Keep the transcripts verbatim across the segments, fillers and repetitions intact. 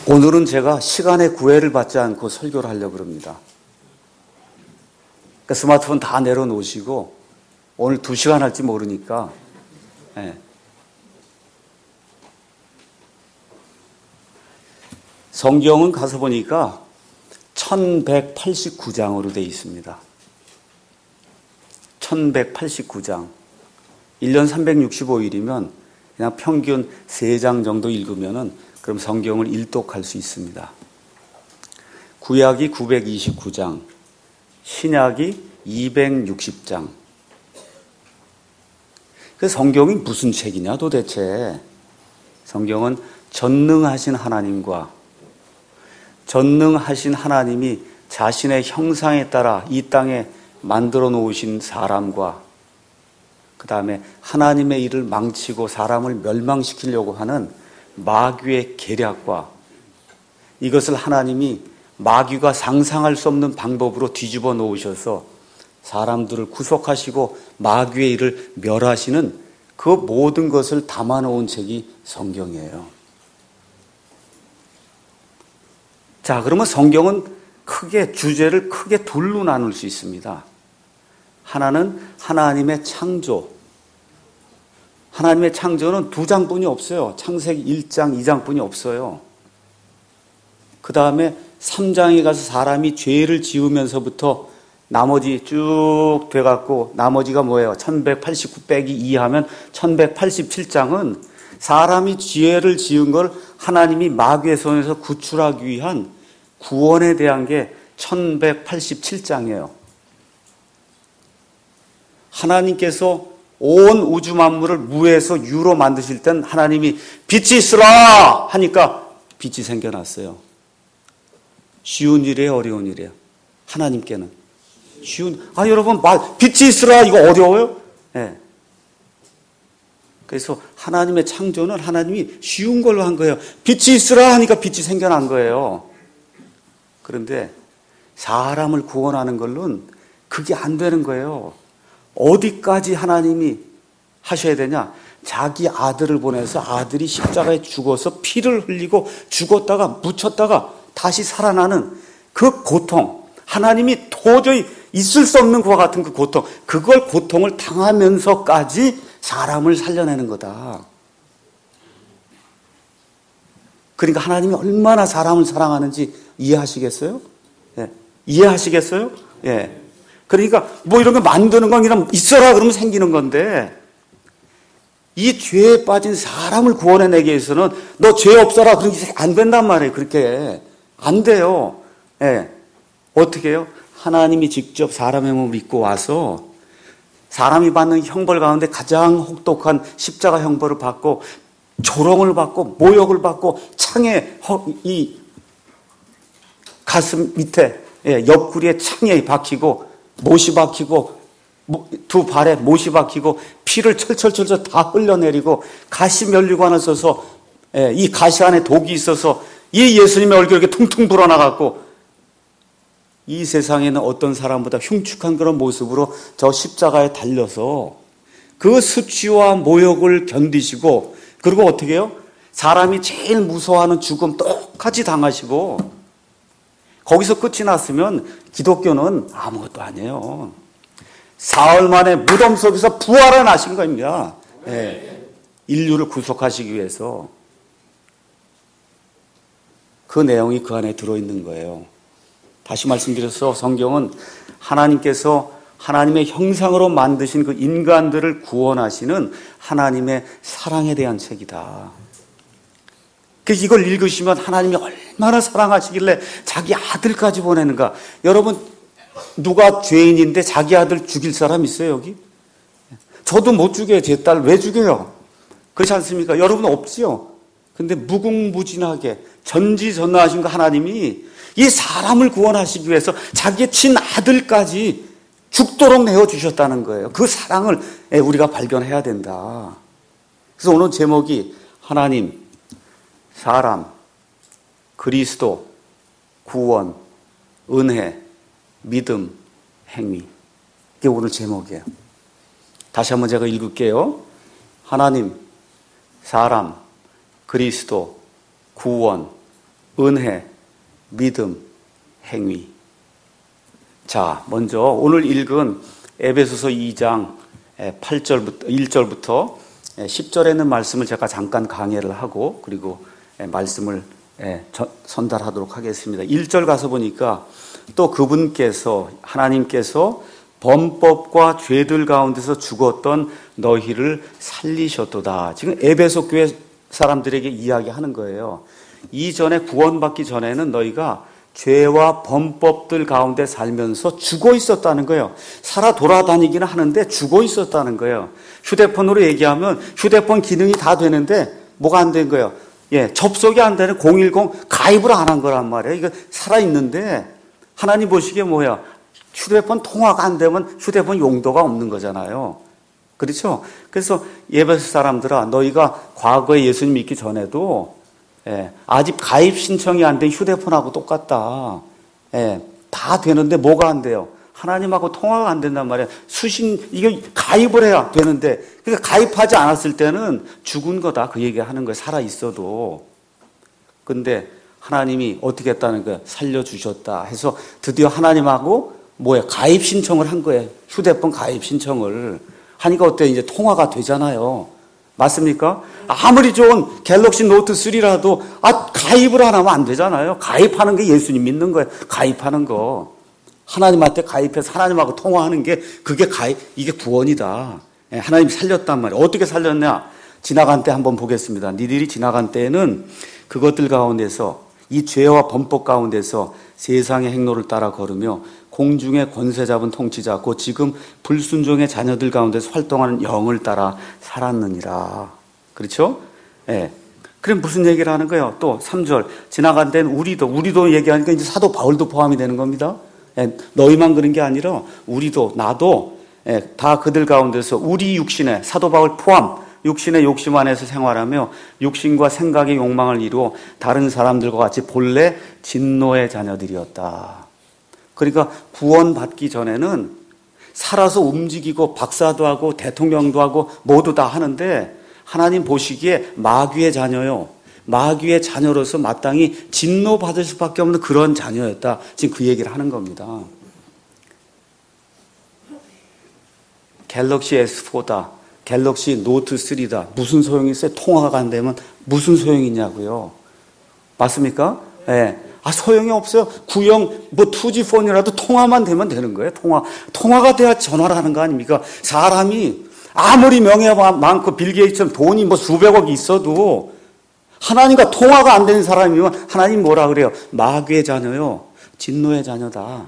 오늘은 제가 시간의 구애를 받지 않고 설교를 하려고 합니다. 그러니까 스마트폰 다 내려놓으시고 오늘 두 시간 할지 모르니까 네. 성경은 가서 보니까 천백팔십구 장으로 되어 있습니다. 천백팔십구 장. 일 년 삼백육십오 일이면 그냥 평균 세 장 정도 읽으면은 그럼 성경을 일독할 수 있습니다. 구약이 구백이십구 장, 신약이 이백육십 장. 그 성경이 무슨 책이냐 도대체. 성경은 전능하신 하나님과 전능하신 하나님이 자신의 형상에 따라 이 땅에 만들어 놓으신 사람과 그 다음에 하나님의 일을 망치고 사람을 멸망시키려고 하는 마귀의 계략과 이것을 하나님이 마귀가 상상할 수 없는 방법으로 뒤집어 놓으셔서 사람들을 구속하시고 마귀의 일을 멸하시는 그 모든 것을 담아 놓은 책이 성경이에요. 자, 그러면 성경은 크게 주제를 크게 둘로 나눌 수 있습니다. 하나는 하나님의 창조. 하나님의 창조는 두 장뿐이 없어요. 창세기 일 장, 이 장뿐이 없어요. 그 다음에 삼 장에 가서 사람이 죄를 지으면서부터 나머지 쭉 돼갖고 나머지가 뭐예요? 천백팔십구 빼기 이 하면 천백팔십칠 장은 사람이 죄를 지은 걸 하나님이 마귀의 손에서 구출하기 위한 구원에 대한 게 천백팔십칠 장이에요. 하나님께서 온 우주 만물을 무에서 유로 만드실 땐 하나님이 빛이 있으라 하니까 빛이 생겨났어요. 쉬운 일이에요, 어려운 일이에요? 하나님께는 쉬운. 아, 여러분 말 빛이 있으라 이거 어려워요? 네. 그래서 하나님의 창조는 하나님이 쉬운 걸로 한 거예요. 빛이 있으라 하니까 빛이 생겨난 거예요. 그런데 사람을 구원하는 걸로는 그게 안 되는 거예요. 어디까지 하나님이 하셔야 되냐? 자기 아들을 보내서 아들이 십자가에 죽어서 피를 흘리고 죽었다가 묻혔다가 다시 살아나는 그 고통, 하나님이 도저히 있을 수 없는 것과 같은 그 고통, 그걸 고통을 당하면서까지 사람을 살려내는 거다. 그러니까 하나님이 얼마나 사람을 사랑하는지 이해하시겠어요? 예. 이해하시겠어요? 예. 그러니까 뭐 이런 거 만드는 건 그냥 있어라 그러면 생기는 건데 이 죄에 빠진 사람을 구원해내기 위해서는 너 죄 없어라 그런 게 안 된단 말이에요. 그렇게 안 돼요. 예. 어떻게 해요? 하나님이 직접 사람의 몸을 입고 와서 사람이 받는 형벌 가운데 가장 혹독한 십자가 형벌을 받고 조롱을 받고 모욕을 받고 창에 이 가슴 밑에 예, 옆구리에 창에 박히고 못이 박히고 두 발에 못이 박히고 피를 철철철철 다 흘려내리고 가시 면류관을 써서 예, 이 가시 안에 독이 있어서 이 예수님의 얼굴이 이렇게 퉁퉁 불어나갖고 이 세상에는 어떤 사람보다 흉측한 그런 모습으로 저 십자가에 달려서 그 수치와 모욕을 견디시고 그리고 어떻게 해요? 사람이 제일 무서워하는 죽음 똑같이 당하시고 거기서 끝이 났으면 기독교는 아무것도 아니에요. 사흘 만에 무덤 속에서 부활해 나신 겁니다. 네. 인류를 구속하시기 위해서. 그 내용이 그 안에 들어있는 거예요. 다시 말씀드려서 성경은 하나님께서 하나님의 형상으로 만드신 그 인간들을 구원하시는 하나님의 사랑에 대한 책이다. 그래서 이걸 읽으시면 하나님이 얼마나 사랑하시길래 자기 아들까지 보내는가. 여러분 누가 죄인인데 자기 아들 죽일 사람 있어요 여기? 저도 못 죽여요. 제 딸 왜 죽여요? 그렇지 않습니까? 여러분 없지요? 근데 무궁무진하게 전지전능하신 그 하나님이 이 사람을 구원하시기 위해서 자기의 친아들까지 죽도록 내어주셨다는 거예요. 그 사랑을 우리가 발견해야 된다. 그래서 오늘 제목이 하나님, 사람, 그리스도, 구원, 은혜, 믿음, 행위. 이게 오늘 제목이에요. 다시 한번 제가 읽을게요. 하나님, 사람, 그리스도, 구원, 은혜, 믿음, 행위. 자, 먼저 오늘 읽은 에베소서 이 장 팔 절부터 일 절부터 십 절에 있는 말씀을 제가 잠깐 강해를 하고 그리고 말씀을 전달하도록 하겠습니다. 일 절 가서 보니까 또 그분께서 하나님께서 범법과 죄들 가운데서 죽었던 너희를 살리셨도다. 지금 에베소 교회 사람들에게 이야기하는 거예요. 이전에 구원받기 전에는 너희가 죄와 범법들 가운데 살면서 죽어 있었다는 거예요. 살아 돌아다니기는 하는데 죽어 있었다는 거예요. 휴대폰으로 얘기하면 휴대폰 기능이 다 되는데 뭐가 안 된 거예요? 예, 접속이 안 되는 공일공 가입을 안 한 거란 말이에요. 이거 살아있는데 하나님 보시기에 뭐야? 휴대폰 통화가 안 되면 휴대폰 용도가 없는 거잖아요. 그렇죠? 그래서 에베소 사람들아, 너희가 과거에 예수님 믿기 전에도 예, 아직 가입 신청이 안 된 휴대폰하고 똑같다. 예, 다 되는데 뭐가 안 돼요? 하나님하고 통화가 안 된단 말이에요. 수신, 이거 가입을 해야 되는데, 그러니까 가입하지 않았을 때는 죽은 거다. 그 얘기 하는 거예요. 살아있어도. 근데 하나님이 어떻게 했다는 거예요? 살려주셨다 해서 드디어 하나님하고 뭐예요? 가입 신청을 한 거예요. 휴대폰 가입 신청을. 하니까 어때요? 이제 통화가 되잖아요. 맞습니까? 아무리 좋은 갤럭시 노트 쓰리라도 아, 가입을 안 하면 안 되잖아요. 가입하는 게 예수님 믿는 거예요. 가입하는 거. 하나님한테 가입해서 하나님하고 통화하는 게 그게 가입, 이게 구원이다. 하나님이 살렸단 말이에요. 어떻게 살렸냐? 지나간 때 한번 보겠습니다. 니들이 지나간 때에는 그것들 가운데서 이 죄와 범법 가운데서 세상의 행로를 따라 걸으며 공중의 권세 잡은 통치자 곧 지금 불순종의 자녀들 가운데서 활동하는 영을 따라 살았느니라. 그렇죠? 예. 네. 그럼 무슨 얘기를 하는 거예요? 또 삼 절 지나간 데는 우리도 우리도 얘기하니까 이제 사도 바울도 포함이 되는 겁니다. 예. 너희만 그런 게 아니라 우리도 나도 예. 다 그들 가운데서 우리 육신에 사도 바울 포함 육신의 욕심 안에서 생활하며 육신과 생각의 욕망을 이루어 다른 사람들과 같이 본래 진노의 자녀들이었다. 그러니까 구원받기 전에는 살아서 움직이고 박사도 하고 대통령도 하고 모두 다 하는데 하나님 보시기에 마귀의 자녀요. 마귀의 자녀로서 마땅히 진노받을 수밖에 없는 그런 자녀였다. 지금 그 얘기를 하는 겁니다. 갤럭시 에스 포다. 갤럭시 노트 쓰리다. 무슨 소용이 있어요? 통화가 안 되면 무슨 소용이 있냐고요. 맞습니까? 예. 네. 아, 소용이 없어요. 구형, 뭐, 투지폰이라도 통화만 되면 되는 거예요. 통화. 통화가 돼야 전화를 하는 거 아닙니까? 사람이 아무리 명예가 많고 빌 게이츠처럼 돈이 뭐 수백억이 있어도 하나님과 통화가 안 되는 사람이면 하나님 뭐라 그래요? 마귀의 자녀요. 진노의 자녀다.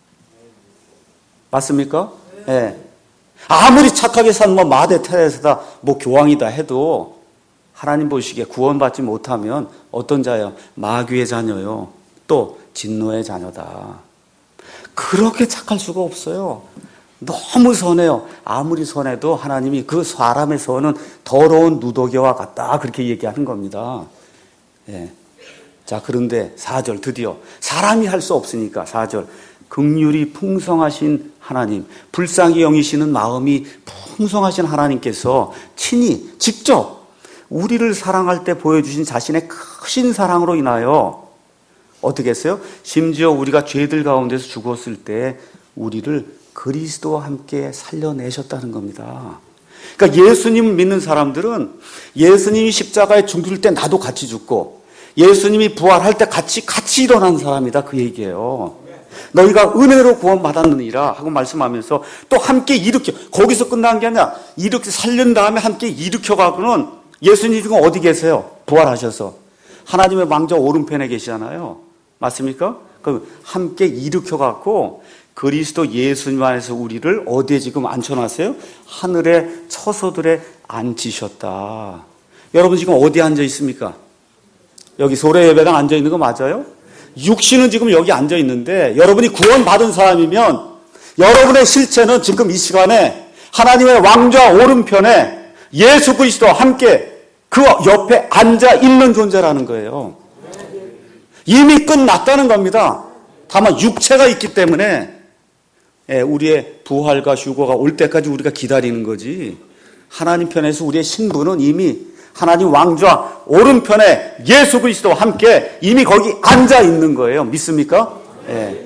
맞습니까? 예. 네. 아무리 착하게 산 뭐 마대 테레사다, 뭐 교황이다 해도 하나님 보시기에 구원받지 못하면 어떤 자예요? 마귀의 자녀요. 또 진노의 자녀다. 그렇게 착할 수가 없어요. 너무 선해요. 아무리 선해도 하나님이 그 사람의 선은 더러운 누더기와 같다. 그렇게 얘기하는 겁니다. 예. 자, 그런데 사 절 드디어 사람이 할 수 없으니까 사 절 긍휼이 풍성하신 하나님, 불쌍히 여기시는 마음이 풍성하신 하나님께서 친히 직접 우리를 사랑할 때 보여주신 자신의 크신 사랑으로 인하여 어떻게 했어요? 심지어 우리가 죄들 가운데서 죽었을 때 우리를 그리스도와 함께 살려내셨다는 겁니다. 그러니까 예수님 믿는 사람들은 예수님이 십자가에 죽을 때 나도 같이 죽고 예수님이 부활할 때 같이 같이 일어난 사람이다. 그 얘기예요. 너희가 은혜로 구원받았느니라 하고 말씀하면서 또 함께 일으켜, 거기서 끝난 게 아니라 이렇게 살린 다음에 함께 일으켜가고는 예수님 지금 어디 계세요? 부활하셔서 하나님의 왕좌 오른편에 계시잖아요. 맞습니까? 그럼 함께 일으켜갖고 그리스도 예수님 안에서 우리를 어디에 지금 앉혀놨어요? 하늘의 처소들에 앉히셨다. 여러분 지금 어디에 앉아 있습니까? 여기 소래 예배당 앉아 있는 거 맞아요? 육신은 지금 여기 앉아 있는데 여러분이 구원받은 사람이면 여러분의 실체는 지금 이 시간에 하나님의 왕좌 오른편에 예수 그리스도와 함께 그 옆에 앉아 있는 존재라는 거예요. 이미 끝났다는 겁니다. 다만 육체가 있기 때문에 우리의 부활과 휴거가 올 때까지 우리가 기다리는 거지. 하나님 편에서 우리의 신분은 이미 하나님 왕좌 오른편에 예수 그리스도와 함께 이미 거기 앉아 있는 거예요. 믿습니까? 예.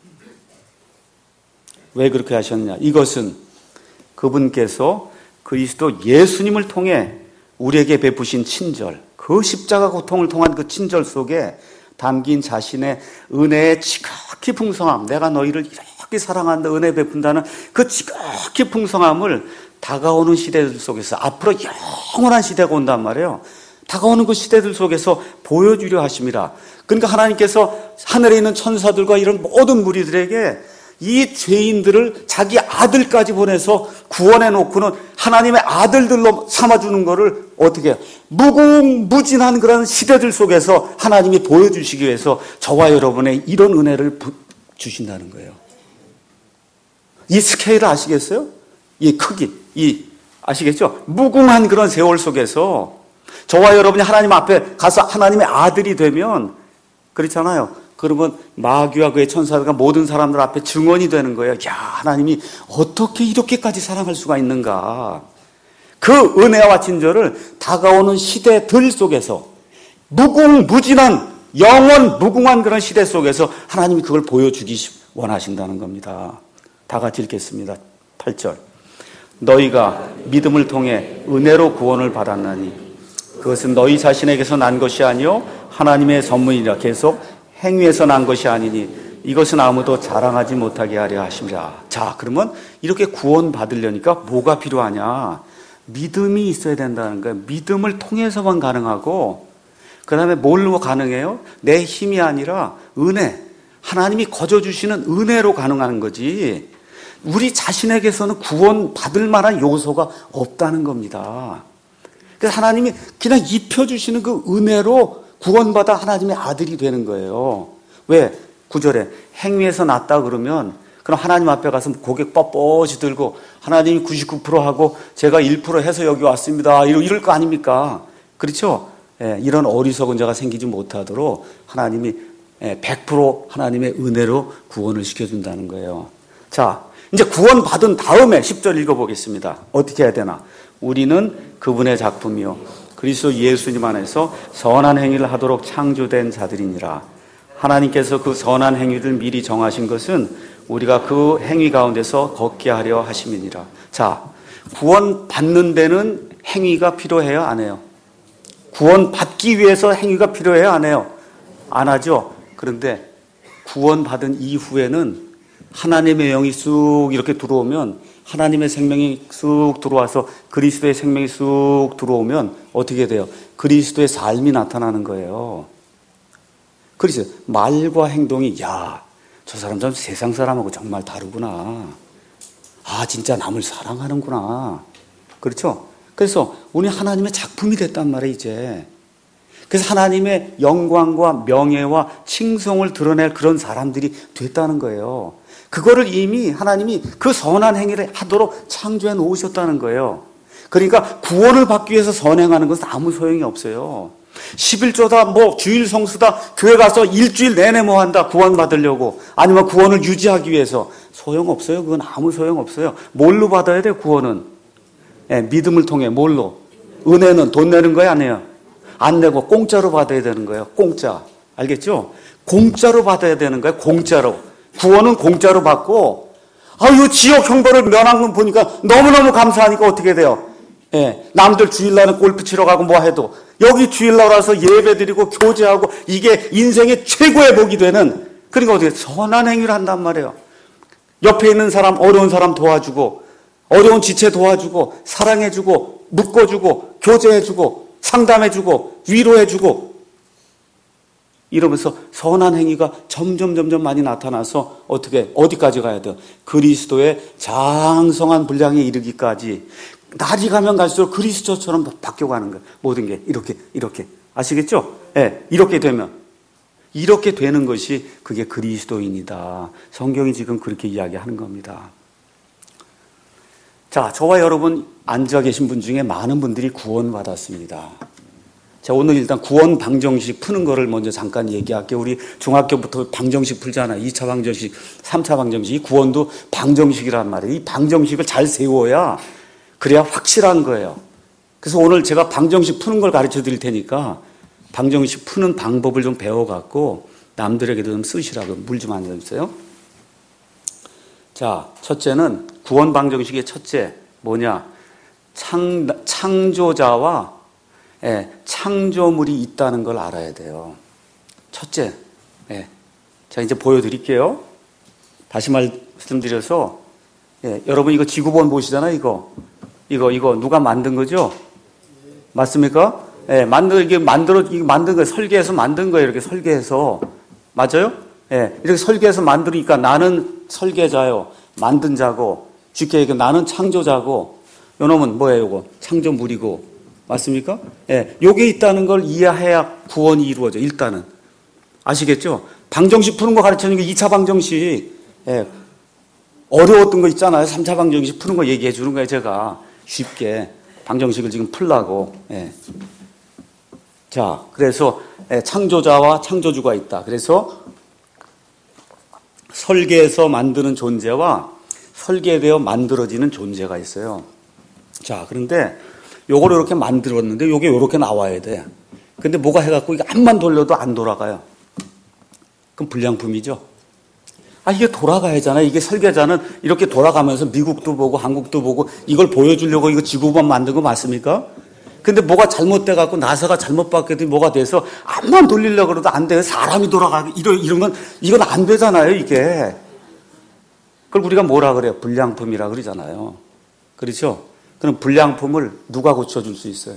왜 그렇게 하셨냐? 이것은 그분께서 그리스도 예수님을 통해 우리에게 베푸신 친절, 그 십자가 고통을 통한 그 친절 속에 담긴 자신의 은혜의 지극히 풍성함, 내가 너희를 이렇게 사랑한다, 은혜 베푼다는 그 지극히 풍성함을 다가오는 시대들 속에서, 앞으로 영원한 시대가 온단 말이에요. 다가오는 그 시대들 속에서 보여주려 하심이라. 그러니까 하나님께서 하늘에 있는 천사들과 이런 모든 무리들에게 이 죄인들을 자기 아들까지 보내서 구원해 놓고는 하나님의 아들들로 삼아주는 거를 어떻게 해요? 무궁무진한 그런 시대들 속에서 하나님이 보여주시기 위해서 저와 여러분의 이런 은혜를 주신다는 거예요. 이 스케일을 아시겠어요? 이 크기, 이 아시겠죠? 무궁한 그런 세월 속에서 저와 여러분이 하나님 앞에 가서 하나님의 아들이 되면 그렇잖아요. 그러면 마귀와 그의 천사들과 모든 사람들 앞에 증언이 되는 거예요. 야, 하나님이 어떻게 이렇게까지 사랑할 수가 있는가. 그 은혜와 친절을 다가오는 시대들 속에서 무궁무진한 영원 무궁한 그런 시대 속에서 하나님이 그걸 보여주기 원하신다는 겁니다. 다 같이 읽겠습니다. 팔 절. 너희가 믿음을 통해 은혜로 구원을 받았나니 그것은 너희 자신에게서 난 것이 아니요 하나님의 선물이라. 계속 행위에서 난 것이 아니니 이것은 아무도 자랑하지 못하게 하려 하심이라. 자, 그러면 이렇게 구원 받으려니까 뭐가 필요하냐? 믿음이 있어야 된다는 거예요. 믿음을 통해서만 가능하고, 그 다음에 뭘로 가능해요? 내 힘이 아니라 은혜, 하나님이 거저주시는 은혜로 가능한 거지, 우리 자신에게서는 구원 받을 만한 요소가 없다는 겁니다. 그래서 하나님이 그냥 입혀주시는 그 은혜로 구원받아 하나님의 아들이 되는 거예요. 왜? 구 절에 행위에서 났다 그러면 그럼 하나님 앞에 가서 고개 뻣뻣이 들고 하나님이 구십구 퍼센트 하고 제가 일 퍼센트 해서 여기 왔습니다, 이럴 거 아닙니까? 그렇죠? 예, 이런 어리석은 자가 생기지 못하도록 하나님이 백 퍼센트 하나님의 은혜로 구원을 시켜준다는 거예요. 자, 이제 구원 받은 다음에 십 절 읽어보겠습니다. 어떻게 해야 되나? 우리는 그분의 작품이요 그리스도 예수님 안에서 선한 행위를 하도록 창조된 자들이니라. 하나님께서 그 선한 행위를 미리 정하신 것은 우리가 그 행위 가운데서 걷게 하려 하심이니라. 자, 구원 받는 데는 행위가 필요해요, 안 해요? 구원 받기 위해서 행위가 필요해요, 안 해요? 안 하죠. 그런데 구원 받은 이후에는 하나님의 영이 쑥 이렇게 들어오면, 하나님의 생명이 쑥 들어와서 그리스도의 생명이 쑥 들어오면 어떻게 돼요? 그리스도의 삶이 나타나는 거예요. 그래서 말과 행동이, 야, 저 사람 좀 세상 사람하고 정말 다르구나. 아, 진짜 남을 사랑하는구나. 그렇죠? 그래서 우리 하나님의 작품이 됐단 말이에요, 이제. 그래서 하나님의 영광과 명예와 칭송을 드러낼 그런 사람들이 됐다는 거예요. 그거를 이미 하나님이 그 선한 행위를 하도록 창조해 놓으셨다는 거예요. 그러니까 구원을 받기 위해서 선행하는 것은 아무 소용이 없어요. 십일조다, 뭐 주일 성수다, 교회 가서 일주일 내내 뭐 한다, 구원 받으려고, 아니면 구원을 유지하기 위해서, 소용없어요. 그건 아무 소용없어요. 뭘로 받아야 돼요, 구원은? 예, 믿음을 통해. 뭘로? 은혜는 돈 내는 거예요, 안 해요? 안 내고 공짜로 받아야 되는 거예요. 공짜. 알겠죠? 공짜로 받아야 되는 거예요. 공짜로. 구원은 공짜로 받고, 아유, 지옥 형벌을 면한 건 보니까 너무너무 감사하니까 어떻게 돼요? 예, 남들 주일날은 골프 치러 가고 뭐 해도 여기 주일날 와서 예배 드리고 교제하고 이게 인생의 최고의 복이 되는, 그러니까 어떻게 선한 행위를 한단 말이에요. 옆에 있는 사람, 어려운 사람 도와주고, 어려운 지체 도와주고, 사랑해주고, 묶어주고, 교제해주고, 상담해주고, 위로해주고, 이러면서 선한 행위가 점점 점점 많이 나타나서 어떻게, 어디까지 가야 돼요? 그리스도의 장성한 분량에 이르기까지. 날이 가면 갈수록 그리스도처럼 바뀌어가는 거예요. 모든 게 이렇게 이렇게. 아시겠죠? 예, 네, 이렇게 되면. 이렇게 되는 것이 그게 그리스도인이다. 성경이 지금 그렇게 이야기하는 겁니다. 자, 저와 여러분 앉아 계신 분 중에 많은 분들이 구원받았습니다. 자, 오늘 일단 구원 방정식 푸는 거를 먼저 잠깐 얘기할게요. 우리 중학교부터 방정식 풀잖아요. 이 차 방정식, 삼 차 방정식. 이 구원도 방정식이란 말이에요. 이 방정식을 잘 세워야 그래야 확실한 거예요. 그래서 오늘 제가 방정식 푸는 걸 가르쳐 드릴 테니까 방정식 푸는 방법을 좀 배워갖고 남들에게도 좀 쓰시라고 물 좀 안 주세요. 자, 첫째는 구원 방정식의 첫째 뭐냐? 창, 창조자와 예, 창조물이 있다는 걸 알아야 돼요. 첫째. 예. 자, 이제 보여드릴게요. 다시 말씀드려서 예, 여러분 이거 지구본 보시잖아요. 이거 이거 이거 누가 만든 거죠? 맞습니까? 예, 만들 이게 만들어 이게 만든 거 설계해서 만든 거예요. 이렇게 설계해서 맞아요? 예, 이렇게 설계해서 만드니까 나는 설계자요, 만든 자고 쉽게 얘기해 나는 창조자고 요놈은 뭐예요? 이거 창조물이고 맞습니까? 예, 요게 있다는 걸 이해해야 구원이 이루어져. 일단은 아시겠죠? 방정식 푸는 거 가르치는 게 이 차 방정식. 예, 어려웠던 거 있잖아요. 삼 차 방정식 푸는 거 얘기해 주는 거예요. 제가 쉽게 방정식을 지금 풀라고. 예. 자, 그래서 창조자와 창조주가 있다. 그래서 설계해서 만드는 존재와 설계되어 만들어지는 존재가 있어요. 자, 그런데 요걸 이렇게 만들었는데 요게 요렇게 나와야 돼. 근데 뭐가 해갖고 이게 암만 돌려도 안 돌아가요. 그럼 불량품이죠. 아, 이게 돌아가야 하잖아요. 이게 설계자는 이렇게 돌아가면서 미국도 보고 한국도 보고 이걸 보여주려고 이거 지구본 만든 거 맞습니까? 근데 뭐가 잘못돼갖고 나사가 잘못 바뀌더니 뭐가 돼서 암만 돌리려고 그래도 안 돼요. 사람이 돌아가고 이러, 이러면 이건 안 되잖아요, 이게. 그걸 우리가 뭐라 그래요? 불량품이라 그러잖아요. 그렇죠? 그럼 불량품을 누가 고쳐줄 수 있어요?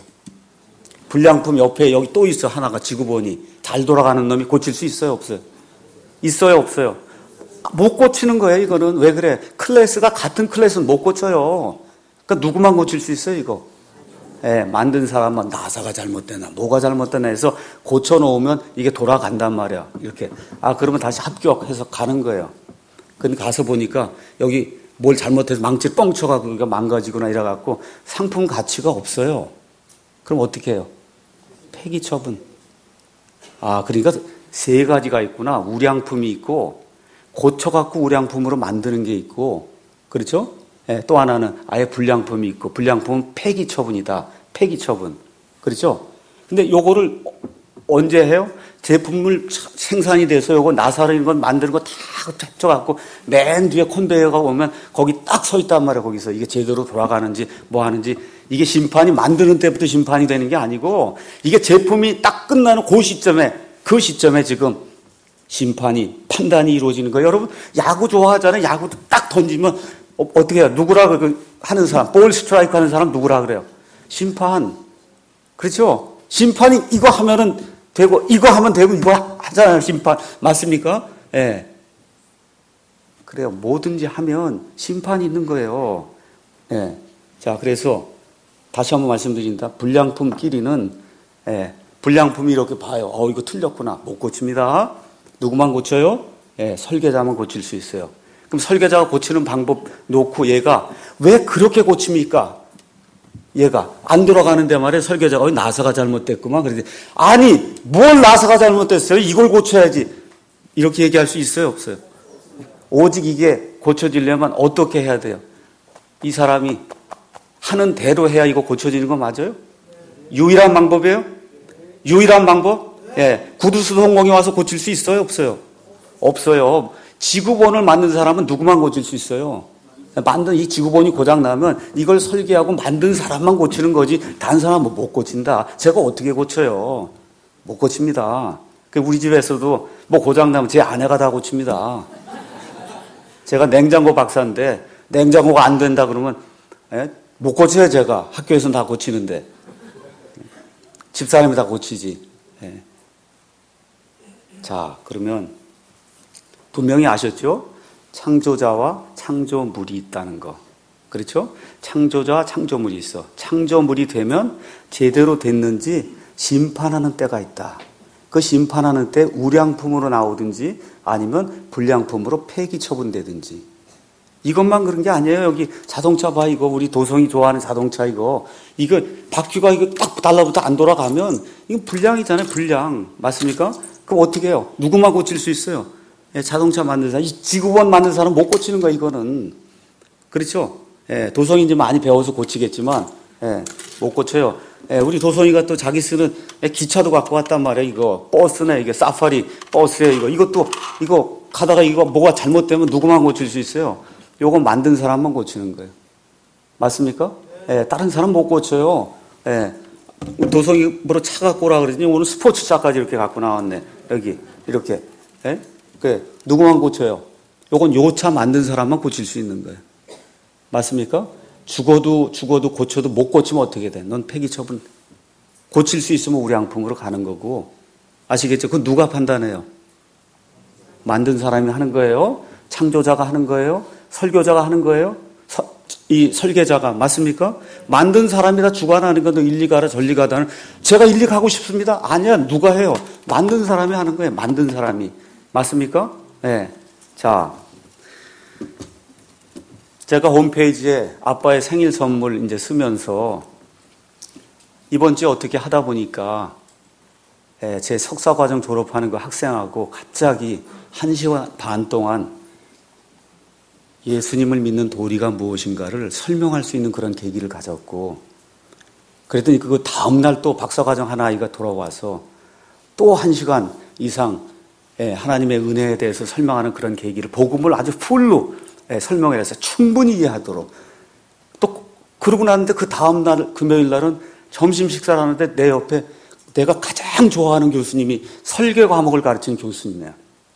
불량품 옆에 여기 또 있어, 하나가 지구본이. 잘 돌아가는 놈이 고칠 수 있어요, 없어요? 있어요, 없어요? 못 고치는 거예요, 이거는. 왜 그래? 클래스가 같은 클래스는 못 고쳐요. 그러니까 누구만 고칠 수 있어요, 이거? 예, 만든 사람은 나사가 잘못되나, 뭐가 잘못되나 해서 고쳐놓으면 이게 돌아간단 말이야. 이렇게. 아, 그러면 다시 합격해서 가는 거예요. 근데 가서 보니까 여기 뭘 잘못해서 망치 뻥 쳐가지고 이게 망가지거나 이래갖고 상품 가치가 없어요. 그럼 어떻게 해요? 폐기 처분. 아, 그러니까 세 가지가 있구나. 우량품이 있고, 고쳐갖고 우량품으로 만드는 게 있고, 그렇죠? 예, 또 하나는 아예 불량품이 있고, 불량품은 폐기 처분이다. 폐기 처분. 그렇죠? 근데 요거를 언제 해요? 제품을 생산이 돼서 요거 나사를 건 만드는 거 다 합쳐갖고 맨 뒤에 컨베이어가 오면 거기 딱 서 있단 말이에요. 거기서 이게 제대로 돌아가는지 뭐 하는지. 이게 심판이 만드는 때부터 심판이 되는 게 아니고 이게 제품이 딱 끝나는 그 시점에 그 시점에 지금 심판이 판단이 이루어지는 거예요. 여러분 야구 좋아하잖아요. 야구 딱 던지면 어, 어떻게 해요? 누구라 그 하는 사람, 볼 스트라이크 하는 사람 누구라 그래요? 심판. 그렇죠? 심판이 이거 하면은 되고, 이거 하면 되고, 이거 하잖아요, 심판. 맞습니까? 예. 네. 그래요. 뭐든지 하면 심판이 있는 거예요. 예. 네. 자, 그래서 다시 한번 말씀드린다. 불량품끼리는, 예. 네. 불량품이 이렇게 봐요. 어, 이거 틀렸구나. 못 고칩니다. 누구만 고쳐요? 예. 네. 설계자만 고칠 수 있어요. 그럼 설계자가 고치는 방법 놓고 얘가 왜 그렇게 고칩니까? 얘가 안 돌아가는데 말이에요. 설계자가 나사가 잘못됐구만. 그러더니 아니 뭘 나사가 잘못됐어요? 이걸 고쳐야지. 이렇게 얘기할 수 있어요? 없어요? 오직 이게 고쳐지려면 어떻게 해야 돼요? 이 사람이 하는 대로 해야 이거 고쳐지는 거 맞아요? 유일한 방법이에요? 유일한 방법? 예. 구두수 성공이 와서 고칠 수 있어요? 없어요? 없어요. 지구본을 만든 사람은 누구만 고칠 수 있어요? 만든 이 지구본이 고장나면 이걸 설계하고 만든 사람만 고치는 거지 다른 사람은 못 고친다. 제가 어떻게 고쳐요? 못 고칩니다. 우리 집에서도 뭐 고장나면 제 아내가 다 고칩니다. 제가 냉장고 박사인데 냉장고가 안 된다 그러면 에? 못 고쳐요. 제가 학교에서는 다 고치는데 집사람이 다 고치지. 에. 자, 그러면 분명히 아셨죠? 창조자와 창조물이 있다는 거. 그렇죠? 창조자와 창조물이 있어. 창조물이 되면 제대로 됐는지 심판하는 때가 있다. 그 심판하는 때 우량품으로 나오든지 아니면 불량품으로 폐기 처분되든지. 이것만 그런 게 아니에요. 여기 자동차 봐, 이거. 우리 도성이 좋아하는 자동차 이거. 이거 바퀴가 이거 딱 달라붙어 안 돌아가면 이건 불량이잖아요. 불량. 맞습니까? 그럼 어떻게 해요? 누구만 고칠 수 있어요? 예, 자동차 만든 사람, 이 지구본 만든 사람 못 고치는 거야, 이거는. 그렇죠? 예, 도성이 이제 많이 배워서 고치겠지만, 예, 못 고쳐요. 예, 우리 도선이가 또 자기 쓰는 기차도 갖고 왔단 말이에요. 이거 버스네, 이게 사파리 버스에 이거 이것도 이거 가다가 이거 뭐가 잘못되면 누구만 고칠 수 있어요? 요거 만든 사람만 고치는 거예요. 맞습니까? 예, 다른 사람 못 고쳐요. 예, 도성이 뭐로 차 갖고 오라 그러더니 오늘 스포츠 차까지 이렇게 갖고 나왔네. 여기 이렇게. 예? 그 누구만 고쳐요? 요건 요 차 만든 사람만 고칠 수 있는 거예요. 맞습니까? 죽어도 죽어도 고쳐도 못 고치면 어떻게 돼? 넌 폐기 처분. 고칠 수 있으면 우량품으로 가는 거고. 아시겠죠? 그건 누가 판단해요? 만든 사람이 하는 거예요? 창조자가 하는 거예요? 설교자가 하는 거예요? 서, 이 설계자가. 맞습니까? 만든 사람이 다 주관하는 건 너 일리 가라 저리 가다는 제가 일리 가고 싶습니다. 아니야. 누가 해요? 만든 사람이 하는 거예요. 만든 사람이. 맞습니까? 네. 자, 제가 홈페이지에 아빠의 생일 선물 이제 쓰면서 이번 주에 어떻게 하다 보니까 제 석사과정 졸업하는 그 학생하고 갑자기 한 시간 반 동안 예수님을 믿는 도리가 무엇인가를 설명할 수 있는 그런 계기를 가졌고, 그랬더니 그 다음날 또 박사과정 한 아이가 돌아와서 또 한 시간 이상 하나님의 은혜에 대해서 설명하는 그런 계기를, 복음을 아주 풀로 설명을 해서 충분히 이해하도록. 또 그러고 났는데 그 다음날 금요일 날은 점심 식사를 하는데 내 옆에 내가 가장 좋아하는 교수님이 설계 과목을 가르치는 교수님이에요.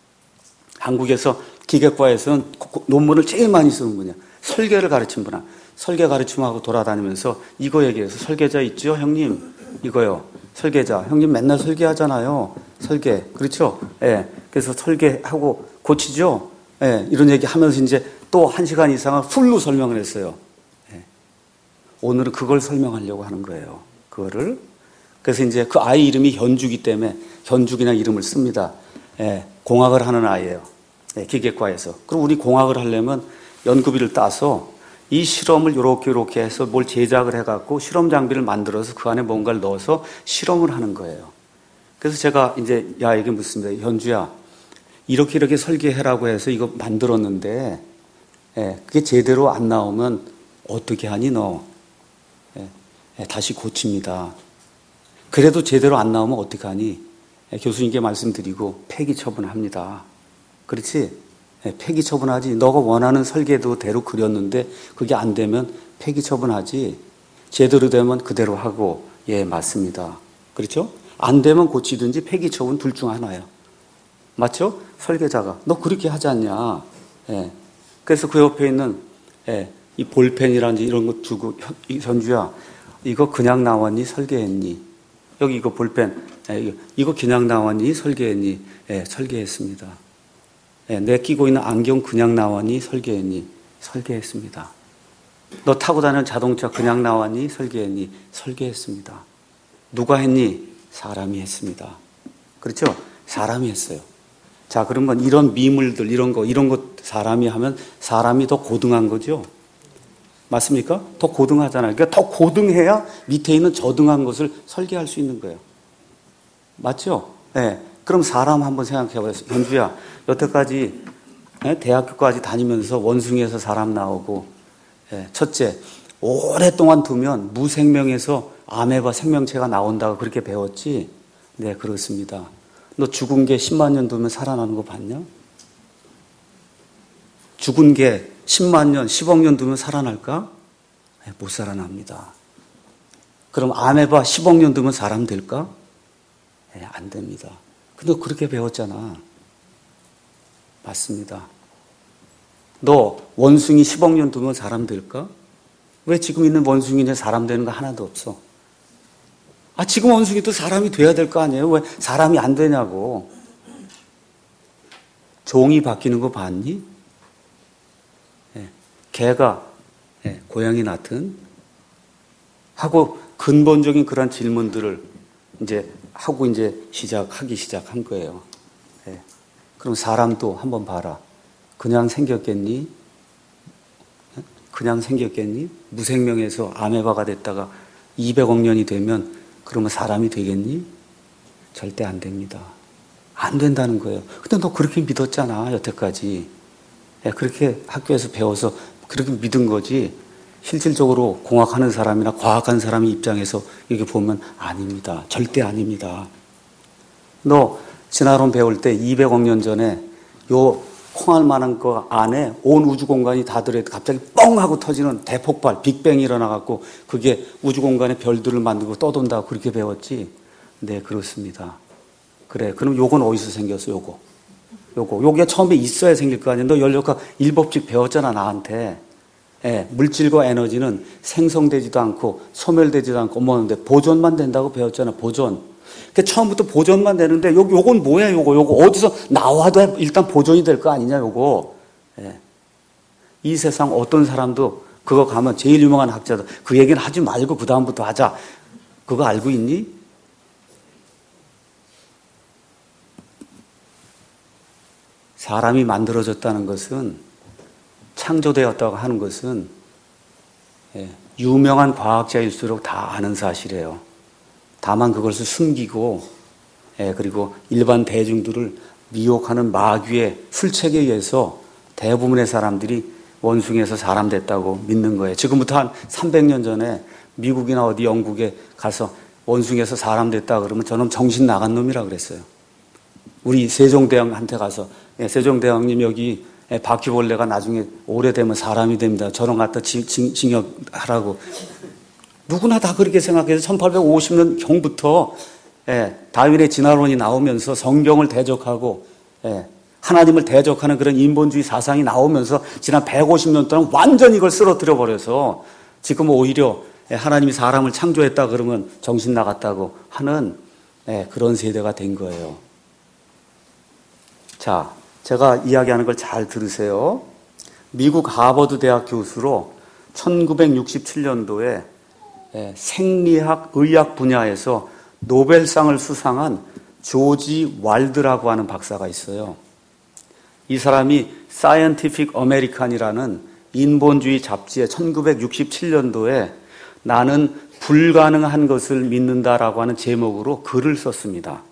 한국에서 기계과에서는 논문을 제일 많이 쓰는 분이야. 설계를 가르친 분이야. 설계 가르침하고 돌아다니면서 이거 얘기해서, 설계자 있죠 형님? 이거요. 설계자. 형님 맨날 설계하잖아요. 설계. 그렇죠? 예. 그래서 설계하고 고치죠? 예. 이런 얘기 하면서 이제 또 한 시간 이상을 풀로 설명을 했어요. 예. 오늘은 그걸 설명하려고 하는 거예요. 그거를. 그래서 이제 그 아이 이름이 현주기 때문에 현주기나 이름을 씁니다. 예. 공학을 하는 아이예요. 예. 기계과에서. 그럼 우리 공학을 하려면 연구비를 따서 이 실험을 이렇게 이렇게 해서 뭘 제작을 해갖고 실험 장비를 만들어서 그 안에 뭔가를 넣어서 실험을 하는 거예요. 그래서 제가 이제 야 이게 묻습니다. 현주야, 이렇게 이렇게 설계해라고 해서 이거 만들었는데, 예, 그게 제대로 안 나오면 어떻게 하니 너? 예, 예, 다시 고칩니다. 그래도 제대로 안 나오면 어떻게 하니? 예, 교수님께 말씀드리고 폐기 처분합니다. 그렇지? 예, 폐기 처분하지. 너가 원하는 설계도대로 그렸는데 그게 안 되면 폐기 처분하지. 제대로 되면 그대로 하고. 예, 맞습니다. 그렇죠? 안 되면 고치든지 폐기 처분 둘 중 하나예요. 맞죠? 설계자가 너 그렇게 하지 않냐. 예. 그래서 그 옆에 있는 예, 이 볼펜이라든지 이런 거 주고, 현주야 이거 그냥 나왔니 설계했니? 여기 이거 볼펜, 예, 이거, 이거 그냥 나왔니 설계했니? 예, 설계했습니다. 예, 내 끼고 있는 안경 그냥 나왔니 설계했니? 설계했습니다. 너 타고 다니는 자동차 그냥 나왔니 설계했니? 설계했습니다. 누가 했니? 사람이 했습니다. 그렇죠? 사람이 했어요. 자, 그러면 이런 미물들, 이런 거, 이런 것 사람이 하면 사람이 더 고등한 거죠? 맞습니까? 더 고등하잖아요. 그러니까 더 고등해야 밑에 있는 저등한 것을 설계할 수 있는 거예요. 맞죠? 네. 그럼 사람 한번 생각해 보세요. 현주야, 여태까지 대학교까지 다니면서 원숭이에서 사람 나오고, 첫째, 오랫동안 두면 무생명에서 아메바 생명체가 나온다고 그렇게 배웠지? 네, 그렇습니다. 너 죽은 개 십만 년 두면 살아나는 거 봤냐? 죽은 개 십만 년, 십억 년 두면 살아날까? 네, 못 살아납니다. 그럼 아메바 십억 년 두면 사람 될까? 네, 안 됩니다. 근데 그렇게 배웠잖아. 맞습니다. 너 원숭이 십억 년 두면 사람 될까? 왜 지금 있는 원숭이는 사람 되는 거 하나도 없어? 아, 지금 원숭이도 사람이 돼야 될 거 아니에요? 왜 사람이 안 되냐고. 종이 바뀌는 거 봤니? 예, 개가 예, 고양이 낳든 하고 근본적인 그런 질문들을 이제 하고 이제 시작하기 시작한 거예요. 예, 그럼 사람도 한번 봐라. 그냥 생겼겠니? 그냥 생겼겠니? 무생명에서 아메바가 됐다가 이백억 년이 되면 그러면 사람이 되겠니? 절대 안 됩니다. 안 된다는 거예요. 근데 너 그렇게 믿었잖아, 여태까지. 그렇게 학교에서 배워서 그렇게 믿은 거지. 실질적으로 공학하는 사람이나 과학하는 사람의 입장에서 이렇게 보면 아닙니다. 절대 아닙니다. 너 진화론 배울 때 이백억 년 전에 요 콩알만한 거 안에 온 우주 공간이 다 들어있고 갑자기 뻥 하고 터지는 대폭발, 빅뱅이 일어나갖고 그게 우주 공간에 별들을 만들고 떠돈다고 그렇게 배웠지? 네, 그렇습니다. 그래, 그럼 요건 어디서 생겼어, 요거? 요거. 요게 처음에 있어야 생길 거 아니야. 너 연력학 일법칙 배웠잖아, 나한테. 예, 물질과 에너지는 생성되지도 않고 소멸되지도 않고 뭐는데 보존만 된다고 배웠잖아, 보존. 그 처음부터 보존만 되는데 요 요건 뭐야, 요거 요거 어디서 나와도 일단 보존이 될 거 아니냐, 요거. 예. 이 세상 어떤 사람도 그거 가면 제일 유명한 학자들 그 얘기는 하지 말고 그 다음부터 하자. 그거 알고 있니? 사람이 만들어졌다는 것은 창조되었다고 하는 것은 예, 유명한 과학자일수록 다 아는 사실이에요. 다만 그것을 숨기고 예, 그리고 일반 대중들을 미혹하는 마귀의 술책에 의해서 대부분의 사람들이 원숭이에서 사람 됐다고 믿는 거예요. 지금부터 한 삼백 년 전에 미국이나 어디 영국에 가서 원숭이에서 사람 됐다 그러면 저는 정신 나간 놈이라 그랬어요. 우리 세종대왕한테 가서 예, 세종대왕님 여기 예, 바퀴벌레가 나중에 오래되면 사람이 됩니다. 저런 갖다 징역하라고. 누구나 다 그렇게 생각해서 천팔백오십 년 경부터 예, 다윈의 진화론이 나오면서 성경을 대적하고 예, 하나님을 대적하는 그런 인본주의 사상이 나오면서 지난 백오십 년 동안 완전히 이걸 쓰러뜨려 버려서 지금 오히려 예, 하나님이 사람을 창조했다 그러면 정신 나갔다고 하는 예, 그런 세대가 된 거예요. 자, 제가 이야기하는 걸 잘 들으세요. 미국 하버드 대학 교수로 천구백육십칠 년도에 생리학, 의학 분야에서 노벨상을 수상한 조지 왈드라고 하는 박사가 있어요. 이 사람이 사이언티픽 어메리칸이라는 인본주의 잡지에 천구백육십칠 년도에 나는 불가능한 것을 믿는다라고 하는 제목으로 글을 썼습니다.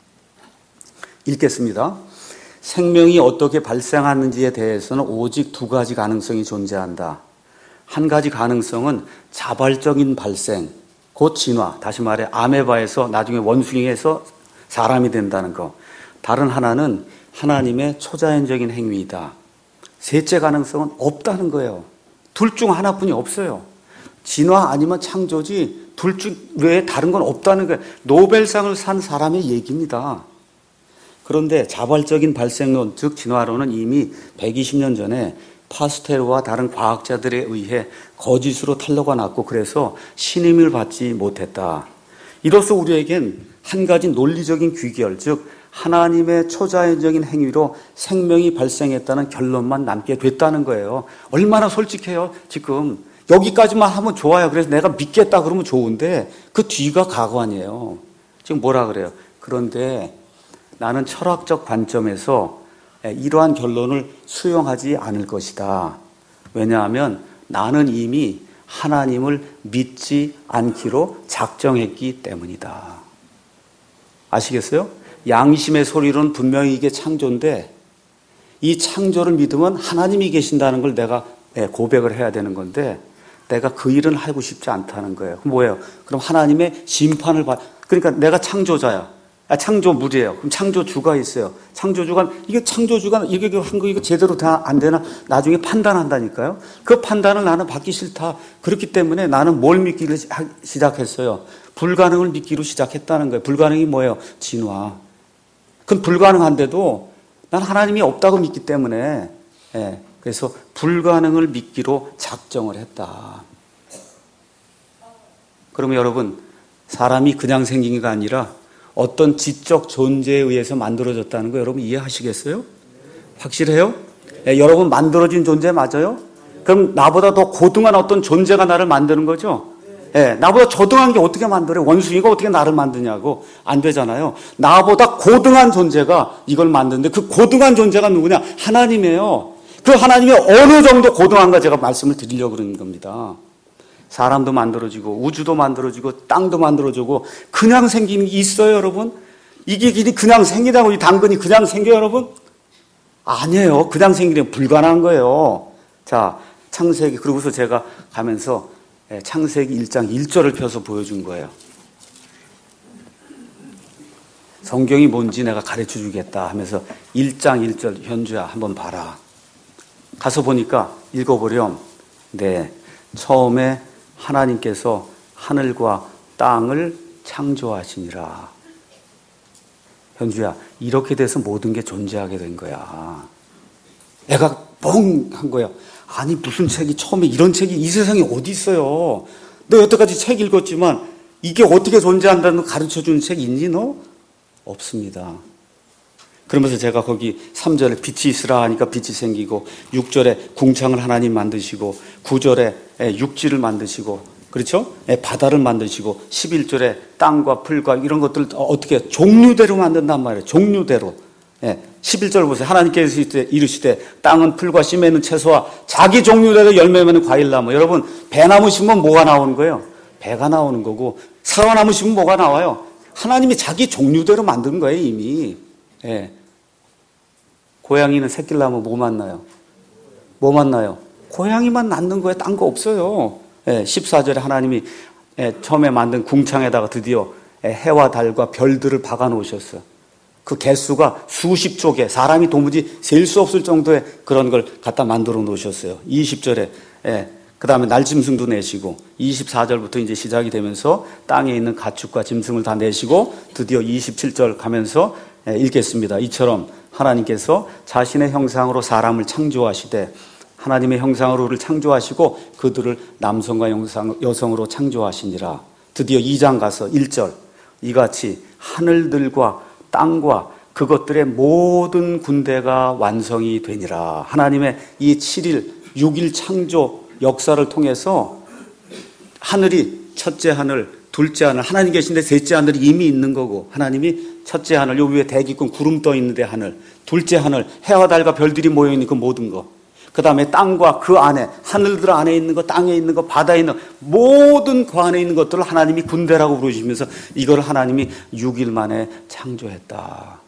읽겠습니다. 생명이 어떻게 발생하는지에 대해서는 오직 두 가지 가능성이 존재한다. 한 가지 가능성은 자발적인 발생, 곧 진화, 다시 말해 아메바에서 나중에 원숭이에서 사람이 된다는 거. 다른 하나는 하나님의 초자연적인 행위이다. 셋째 가능성은 없다는 거예요. 둘 중 하나뿐이 없어요. 진화 아니면 창조지 둘 중 외에 다른 건 없다는 거예요. 노벨상을 산 사람의 얘기입니다. 그런데 자발적인 발생론, 즉 진화론은 이미 백이십 년 전에 파스텔과 다른 과학자들에 의해 거짓으로 탄로가 났고 그래서 신임을 받지 못했다. 이로써 우리에겐 한 가지 논리적인 귀결, 즉 하나님의 초자연적인 행위로 생명이 발생했다는 결론만 남게 됐다는 거예요. 얼마나 솔직해요, 지금. 여기까지만 하면 좋아요. 그래서 내가 믿겠다 그러면 좋은데 그 뒤가 과거 아니에요. 지금 뭐라 그래요? 그런데 나는 철학적 관점에서 이러한 결론을 수용하지 않을 것이다. 왜냐하면 나는 이미 하나님을 믿지 않기로 작정했기 때문이다. 아시겠어요? 양심의 소리로는 분명히 이게 창조인데 이 창조를 믿으면 하나님이 계신다는 걸 내가 고백을 해야 되는 건데 내가 그 일은 하고 싶지 않다는 거예요. 뭐예요? 그럼 하나님의 심판을 받... 그러니까 내가 창조자야. 아, 창조물이에요. 그럼 창조주가 있어요. 창조주가, 이게 창조주가, 이게 한 거, 이거 제대로 다 안 되나? 나중에 판단한다니까요. 그 판단을 나는 받기 싫다. 그렇기 때문에 나는 뭘 믿기를 시작했어요? 불가능을 믿기로 시작했다는 거예요. 불가능이 뭐예요? 진화. 그건 불가능한데도 난 하나님이 없다고 믿기 때문에, 예. 그래서 불가능을 믿기로 작정을 했다. 그러면 여러분, 사람이 그냥 생긴 게 아니라 어떤 지적 존재에 의해서 만들어졌다는 거 여러분 이해하시겠어요? 확실해요? 네, 여러분 만들어진 존재 맞아요? 그럼 나보다 더 고등한 어떤 존재가 나를 만드는 거죠? 네, 나보다 저등한 게 어떻게 만들어요? 원숭이가 어떻게 나를 만드냐고. 안 되잖아요. 나보다 고등한 존재가 이걸 만드는데 그 고등한 존재가 누구냐? 하나님이에요. 그 하나님이 어느 정도 고등한가 제가 말씀을 드리려고 그러는 겁니다. 사람도 만들어지고 우주도 만들어지고 땅도 만들어지고 그냥 생기는 게 있어요, 여러분? 이게 그냥 생기다고 이 당근이 그냥 생겨요, 여러분? 아니에요. 그냥 생기는 게 불가능한 거예요. 자, 창세기, 그러고서 제가 가면서 창세기 일 장 일 절을 펴서 보여준 거예요. 성경이 뭔지 내가 가르쳐 주겠다 하면서 일 장 일 절, 현주야 한번 봐라. 가서 보니까 읽어보렴. 네, 처음에 하나님께서 하늘과 땅을 창조하시니라. 현주야, 이렇게 돼서 모든 게 존재하게 된 거야. 애가 뻥 한 거야. 아니 무슨 책이 처음에 이런 책이 이 세상에 어디 있어요. 너 여태까지 책 읽었지만 이게 어떻게 존재한다는 거 가르쳐주는 책이 있니 너? 없습니다. 그러면서 제가 거기 삼 절에 빛이 있으라 하니까 빛이 생기고, 육 절에 궁창을 하나님 만드시고, 구 절에 육지를 만드시고, 그렇죠? 바다를 만드시고, 십일 절에 땅과 풀과 이런 것들을 어떻게 종류대로 만든단 말이에요. 종류대로. 십일 절 보세요. 하나님께서 이르시되 땅은 풀과 씨 맺는 채소와 자기 종류대로 열매 맺는 과일나무. 여러분, 배나무 심으면 뭐가 나오는 거예요? 배가 나오는 거고, 사과나무 심으면 뭐가 나와요? 하나님이 자기 종류대로 만든 거예요, 이미. 예. 고양이는 새끼를 낳으면 뭐 만나요? 뭐 만나요? 고양이만 낳는 거예요. 딴 거 없어요. 예. 십사 절에 하나님이 예, 처음에 만든 궁창에다가 드디어 예, 해와 달과 별들을 박아 놓으셨어요. 그 개수가 수십조 개, 사람이 도무지 셀 수 없을 정도의 그런 걸 갖다 만들어 놓으셨어요. 이십 절에 예. 그 다음에 날짐승도 내시고, 이십사 절부터 이제 시작이 되면서 땅에 있는 가축과 짐승을 다 내시고, 드디어 이십칠 절 가면서 읽겠습니다. 이처럼 하나님께서 자신의 형상으로 사람을 창조하시되, 하나님의 형상으로 우리를 창조하시고 그들을 남성과 여성으로 창조하시니라. 드디어 이 장 가서 일 절, 이같이 하늘들과 땅과 그것들의 모든 군대가 완성이 되니라. 하나님의 이 칠 일, 육 일 창조 역사를 통해서 하늘이 첫째 하늘, 둘째 하늘, 하나님 계신데 셋째 하늘이 이미 있는 거고, 하나님이 첫째 하늘, 요 위에 대기권 구름 떠 있는데 하늘, 둘째 하늘, 해와 달과 별들이 모여 있는 그 모든 거, 그 다음에 땅과 그 안에, 하늘들 안에 있는 거, 땅에 있는 거, 바다에 있는 거, 모든 그 안에 있는 것들을 하나님이 군대라고 부르시면서 이걸 하나님이 육 일 만에 창조했다.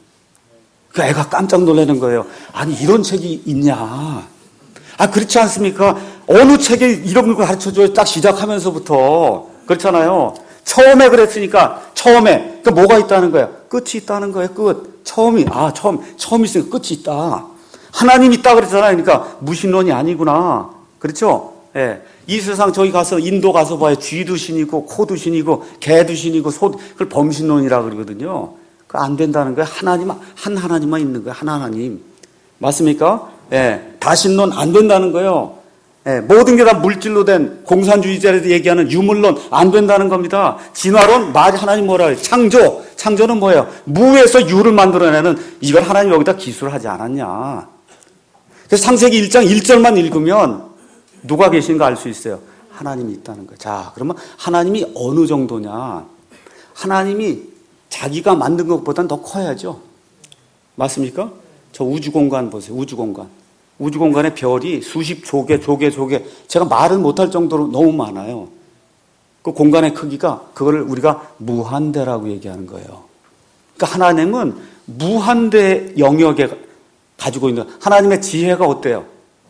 그 애가 깜짝 놀라는 거예요. 아니 이런 책이 있냐. 아, 그렇지 않습니까? 어느 책에 이런 걸 가르쳐줘요? 딱 시작하면서부터. 그렇잖아요. 처음에 그랬으니까, 처음에. 그 뭐가 있다는 거야? 끝이 있다는 거예요, 끝. 처음이, 아, 처음, 처음이 있으니까 끝이 있다. 하나님 있다 그랬잖아요. 그러니까 무신론이 아니구나. 그렇죠? 예. 이 세상 저기 가서, 인도 가서 봐요. 쥐도 신이고, 코도 신이고, 개도 신이고, 소, 그걸 범신론이라 그러거든요. 그 안 된다는 거예요. 하나님, 한 하나님만 있는 거예요. 한 하나님. 맞습니까? 예, 다신론 안 된다는 거예요. 예, 모든 게 다 물질로 된 공산주의자들이 얘기하는 유물론 안 된다는 겁니다. 진화론, 말 하나님 뭐라 해요? 창조. 창조는 뭐예요? 무에서 유를 만들어내는, 이걸 하나님 여기다 기술을 하지 않았냐. 그래서 창세기 일 장 일 절만 읽으면 누가 계신가 알 수 있어요. 하나님이 있다는 거예요. 자, 그러면 하나님이 어느 정도냐. 하나님이 자기가 만든 것보다는 더 커야죠. 맞습니까? 저 우주공간 보세요. 우주공간. 우주공간에 별이 수십 조개, 조개, 조개. 제가 말을 못할 정도로 너무 많아요. 그 공간의 크기가, 그거를 우리가 무한대라고 얘기하는 거예요. 그러니까 하나님은 무한대 영역에 가지고 있는, 하나님의 지혜가 어때요?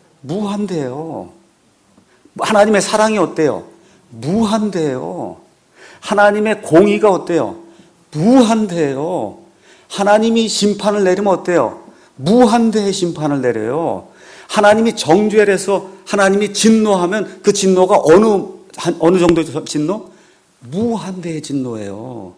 무한대예요. 하나님의 사랑이 어때요? 무한대예요. 하나님의 공의가 어때요? 무한대예요. 하나님이 심판을 내리면 어때요? 무한대의 심판을 내려요. 하나님이 정죄해서 하나님이 진노하면 그 진노가 어느 어느 정도의 진노? 무한대의 진노예요.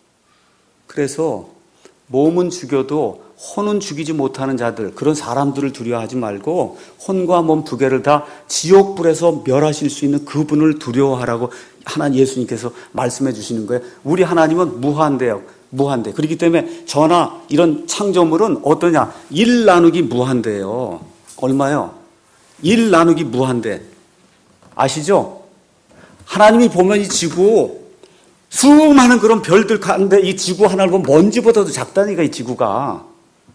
그래서 몸은 죽여도 혼은 죽이지 못하는 자들, 그런 사람들을 두려워하지 말고 혼과 몸 두 개를 다 지옥불에서 멸하실 수 있는 그분을 두려워하라고 하나님 예수님께서 말씀해 주시는 거예요. 우리 하나님은 무한대요. 무한대. 그렇기 때문에 저나 이런 창조물은 어떠냐? 일 나누기 무한대예요. 얼마요? 일 나누기 무한대. 아시죠? 하나님이 보면 이 지구, 수많은 그런 별들 가운데 이 지구 하나를 보면 먼지보다도 작다니까, 이 지구가.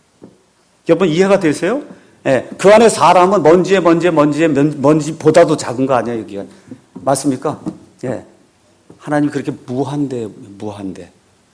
여러분 이해가 되세요? 예, 그 안에 사람은 먼지에 먼지에 먼지에 먼지보다도 작은 거 아니에요, 여기가. 맞습니까? 예. 하나님이 그렇게 무한대, 무한대.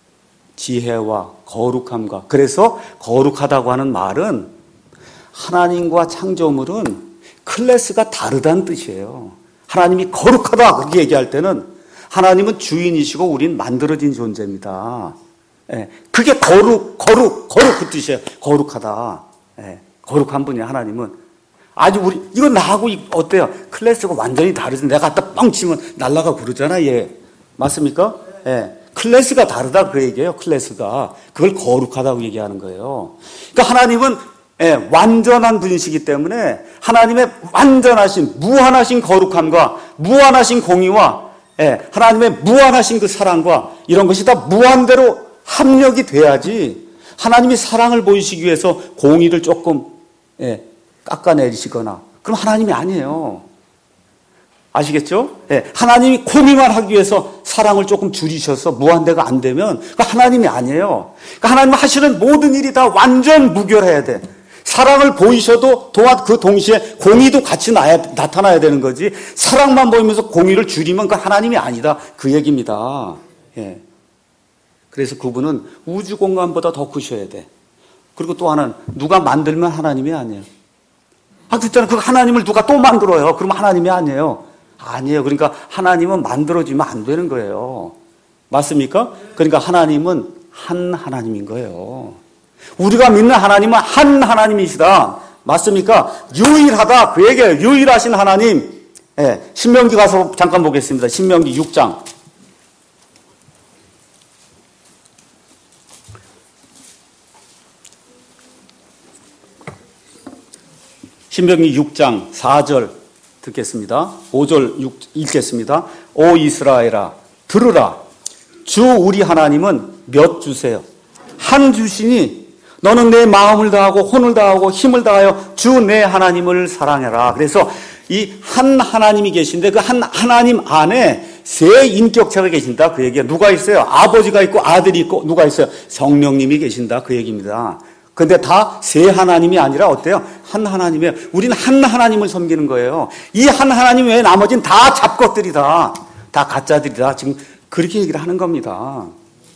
지혜와 거룩함과, 그래서 거룩하다고 하는 말은 하나님과 창조물은 클래스가 다르다는 뜻이에요. 하나님이 거룩하다 그렇게 얘기할 때는 하나님은 주인이시고 우린 만들어진 존재입니다. 예, 그게 거룩, 거룩, 거룩 그 뜻이에요. 거룩하다. 예, 거룩한 분이에요, 하나님은. 아주 우리, 이건 나하고 어때요? 클래스가 완전히 다르지. 내가 갖다 뻥 치면 날라가 그러잖아, 얘. 맞습니까? 예. 클래스가 다르다 그 얘기예요, 클래스가. 그걸 거룩하다고 얘기하는 거예요. 그러니까 하나님은 예, 완전한 분이시기 때문에 하나님의 완전하신, 무한하신 거룩함과 무한하신 공의와 예, 하나님의 무한하신 그 사랑과 이런 것이 다 무한대로 합력이 돼야지 하나님이 사랑을 보이시기 위해서 공의를 조금 예, 깎아내리시거나 그럼 하나님이 아니에요. 아시겠죠? 예, 하나님이 공의만 하기 위해서 사랑을 조금 줄이셔서 무한대가 안 되면 그러니까 하나님이 아니에요. 그러니까 하나님 하시는 모든 일이 다 완전 무결해야 돼. 사랑을 보이셔도 또한 그 동시에 공의도 같이 나야, 나타나야 되는 거지. 사랑만 보이면서 공의를 줄이면 그 하나님이 아니다. 그 얘기입니다. 예. 그래서 그분은 우주 공간보다 더 크셔야 돼. 그리고 또 하나는 누가 만들면 하나님이 아니에요. 아, 그랬잖아요. 그 하나님을 누가 또 만들어요. 그러면 하나님이 아니에요. 아니에요. 그러니까 하나님은 만들어지면 안 되는 거예요. 맞습니까? 그러니까 하나님은 한 하나님인 거예요. 우리가 믿는 하나님은 한 하나님이시다. 맞습니까? 유일하다. 그 얘기예요. 유일하신 하나님. 예, 신명기 가서 잠깐 보겠습니다. 신명기 육 장. 신명기 육 장 사 절 듣겠습니다. 오 절 육, 읽겠습니다. 오 이스라엘아 들으라. 주 우리 하나님은 몇 주세요. 한 주시니 너는 내 마음을 다하고 혼을 다하고 힘을 다하여 주 내 하나님을 사랑해라. 그래서 이 한 하나님이 계신데 그 한 하나님 안에 세 인격체가 계신다. 그 얘기야. 누가 있어요? 아버지가 있고 아들이 있고 누가 있어요? 성령님이 계신다. 그 얘기입니다. 근데 다 세 하나님이 아니라 어때요? 한 하나님이에요. 우리는 한 하나님을 섬기는 거예요. 이 한 하나님 외에 나머지는 다 잡것들이다. 다 가짜들이다. 지금 그렇게 얘기를 하는 겁니다.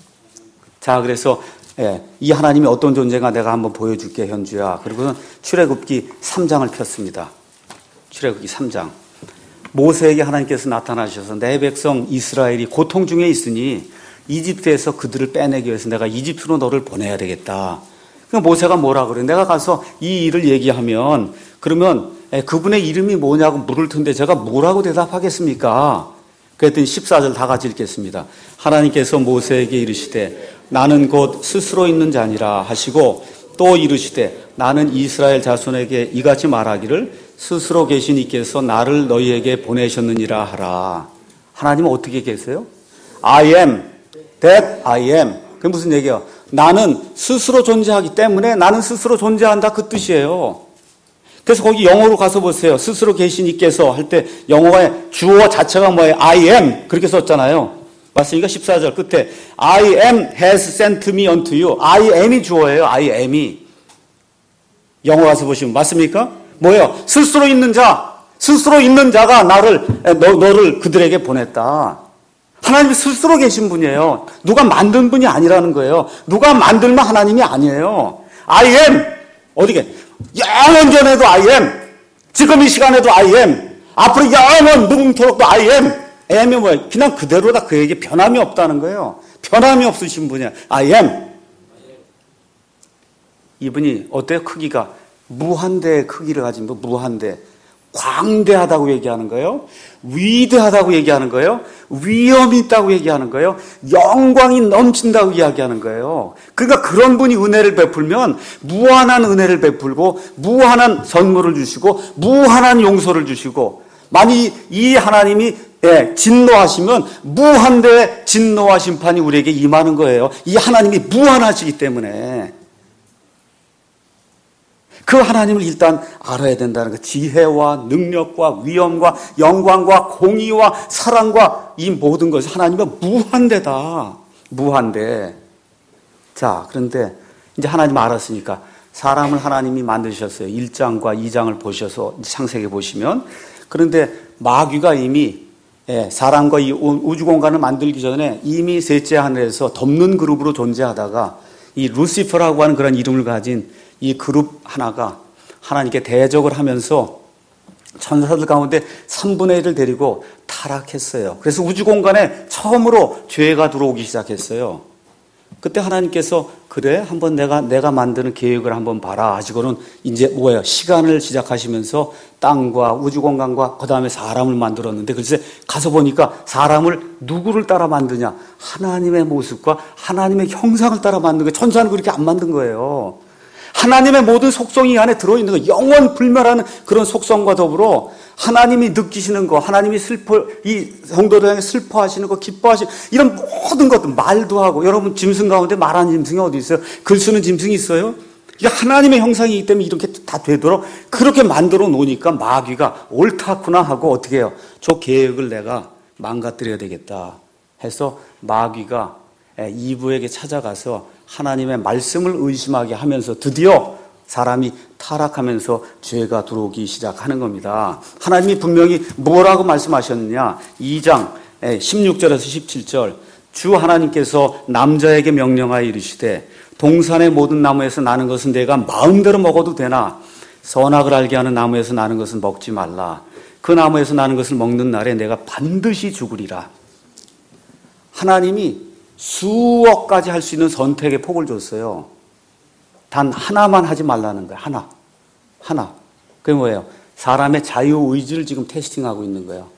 자, 그래서 예, 이 하나님이 어떤 존재가 내가 한번 보여줄게, 현주야. 그리고는 출애굽기 삼 장을 폈습니다. 출애굽기 삼 장. 모세에게 하나님께서 나타나셔서 내 백성 이스라엘이 고통 중에 있으니 이집트에서 그들을 빼내기 위해서 내가 이집트로 너를 보내야 되겠다. 그러니까 모세가 뭐라 그래? 내가 가서 이 일을 얘기하면 그러면 그분의 이름이 뭐냐고 물을 텐데 제가 뭐라고 대답하겠습니까? 그랬더니 십사 절 다 같이 읽겠습니다. 하나님께서 모세에게 이르시되 나는 곧 스스로 있는 자니라 하시고 또 이르시되 나는 이스라엘 자손에게 이같이 말하기를 스스로 계신 이께서 나를 너희에게 보내셨느니라 하라. 하나님은 어떻게 계세요? I am that I am. 그게 무슨 얘기예요? 나는 스스로 존재하기 때문에 나는 스스로 존재한다 그 뜻이에요. 그래서 거기 영어로 가서 보세요. 스스로 계신 이께서 할 때 영어의 주어 자체가 뭐예요? I am 그렇게 썼잖아요. 맞습니까? 십사 절 끝에 I am has sent me unto you. I am이 주어예요. I am이. 영어 가서 보시면 맞습니까? 뭐예요? 스스로 있는 자. 스스로 있는 자가 나를 너, 너를 그들에게 보냈다. 하나님이 스스로 계신 분이에요. 누가 만든 분이 아니라는 거예요. 누가 만들면 하나님이 아니에요. I am. 어디게? 영원 전에도 I am. 지금 이 시간에도 I am. 앞으로 영원 무궁토록도 I am. am이 뭐예요? 그냥 그대로다. 그에게 변함이 없다는 거예요. 변함이 없으신 분이야. I am. 이분이 어때요? 크기가 무한대의 크기를 가진 분. 무한대. 광대하다고 얘기하는 거예요. 위대하다고 얘기하는 거예요. 위엄이 있다고 얘기하는 거예요. 영광이 넘친다고 이야기하는 거예요. 그러니까 그런 분이 은혜를 베풀면 무한한 은혜를 베풀고 무한한 선물을 주시고 무한한 용서를 주시고 만약 이 하나님이 예, 진노하시면 무한대의 진노와 심판이 우리에게 임하는 거예요. 이 하나님이 무한하시기 때문에 그 하나님을 일단 알아야 된다는 거. 지혜와 능력과 위엄과 영광과 공의와 사랑과 이 모든 것이 하나님은 무한대다. 무한대. 자, 그런데 이제 하나님 알았으니까 사람을 하나님이 만드셨어요. 일 장과 이 장을 보셔서 창세기 보시면. 그런데 마귀가 이미 예, 사람과 이 우주 공간을 만들기 전에 이미 셋째 하늘에서 덮는 그룹으로 존재하다가 이 루시퍼라고 하는 그런 이름을 가진 이 그룹 하나가 하나님께 대적을 하면서 천사들 가운데 삼분의 일을 데리고 타락했어요. 그래서 우주 공간에 처음으로 죄가 들어오기 시작했어요. 그때 하나님께서 그래 한번 내가 내가 만드는 계획을 한번 봐라 하시고는 이제 뭐예요? 시간을 시작하시면서 땅과 우주 공간과 그 다음에 사람을 만들었는데 글쎄 가서 보니까 사람을 누구를 따라 만드냐? 하나님의 모습과 하나님의 형상을 따라 만든 거예요. 천사는 그렇게 안 만든 거예요. 하나님의 모든 속성이 이 안에 들어있는 거, 영원 불멸하는 그런 속성과 더불어 하나님이 느끼시는 거, 하나님이 슬퍼, 이 성도들 향해 슬퍼하시는 거, 기뻐하시는 이런 모든 것들, 말도 하고, 여러분 짐승 가운데 말하는 짐승이 어디 있어요? 글 쓰는 짐승이 있어요? 이게 하나님의 형상이기 때문에 이렇게 다 되도록 그렇게 만들어 놓으니까 마귀가 옳다구나 하고 어떻게 해요? 저 계획을 내가 망가뜨려야 되겠다 해서 마귀가 이브에게 찾아가서 하나님의 말씀을 의심하게 하면서 드디어 사람이 타락하면서 죄가 들어오기 시작하는 겁니다. 하나님이 분명히 뭐라고 말씀하셨느냐? 이 장 십육 절에서 십칠 절 주 하나님께서 남자에게 명령하여 이르시되 동산의 모든 나무에서 나는 것은 내가 마음대로 먹어도 되나 선악을 알게 하는 나무에서 나는 것은 먹지 말라. 그 나무에서 나는 것을 먹는 날에 내가 반드시 죽으리라. 하나님이 수억 가지 할 수 있는 선택의 폭을 줬어요. 단 하나만 하지 말라는 거예요. 하나. 하나. 그게 뭐예요? 사람의 자유의지를 지금 테스팅하고 있는 거예요.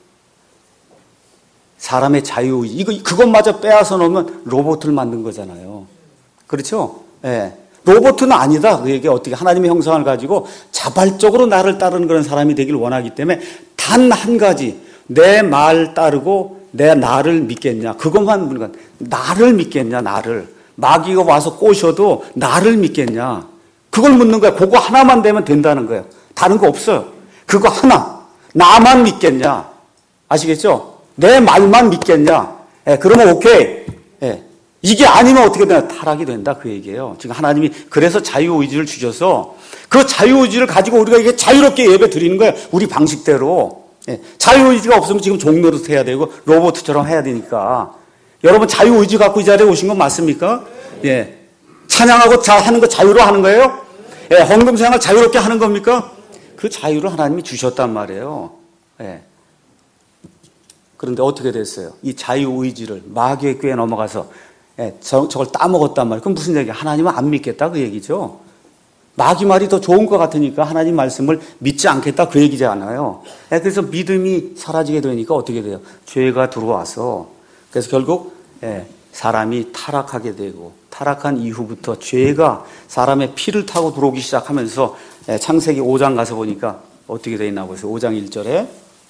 사람의 자유의지. 이거, 그것마저 빼앗아 놓으면 로봇을 만든 거잖아요. 그렇죠? 예. 로봇은 아니다. 그에게 어떻게 하나님의 형상을 가지고 자발적으로 나를 따르는 그런 사람이 되길 원하기 때문에 단 한 가지. 내 말 따르고 내 나를 믿겠냐. 그것만 묻는 거야. 나를 믿겠냐, 나를. 마귀가 와서 꼬셔도 나를 믿겠냐. 그걸 묻는 거야. 그거 하나만 되면 된다는 거예요. 다른 거 없어요. 그거 하나. 나만 믿겠냐. 아시겠죠? 내 말만 믿겠냐. 예, 그러면 오케이. 예. 이게 아니면 어떻게 되나? 타락이 된다. 그 얘기예요. 지금 하나님이 그래서 자유의지를 주셔서 그 자유의지를 가지고 우리가 이게 자유롭게 예배 드리는 거예요. 우리 방식대로. 예, 자유의지가 없으면 지금 종노릇 해야 되고 로봇처럼 해야 되니까. 여러분 자유의지 갖고 이 자리에 오신 건 맞습니까? 예, 찬양하고 자, 하는 거 자유로 하는 거예요? 예, 헌금 생활 자유롭게 하는 겁니까? 그 자유를 하나님이 주셨단 말이에요. 예. 그런데 어떻게 됐어요? 이 자유의지를 마귀의 꾀에 넘어가서 예, 저, 저걸 따먹었단 말이에요. 그럼 무슨 얘기야? 하나님은 안 믿겠다 그 얘기죠. 마귀 말이 더 좋은 것 같으니까 하나님 말씀을 믿지 않겠다 그 얘기지 않아요. 그래서 믿음이 사라지게 되니까 어떻게 돼요? 죄가 들어와서 그래서 결국 사람이 타락하게 되고 타락한 이후부터 죄가 사람의 피를 타고 들어오기 시작하면서 창세기 오 장 가서 보니까 어떻게 되어 있나 보세요. 오 장 일 절에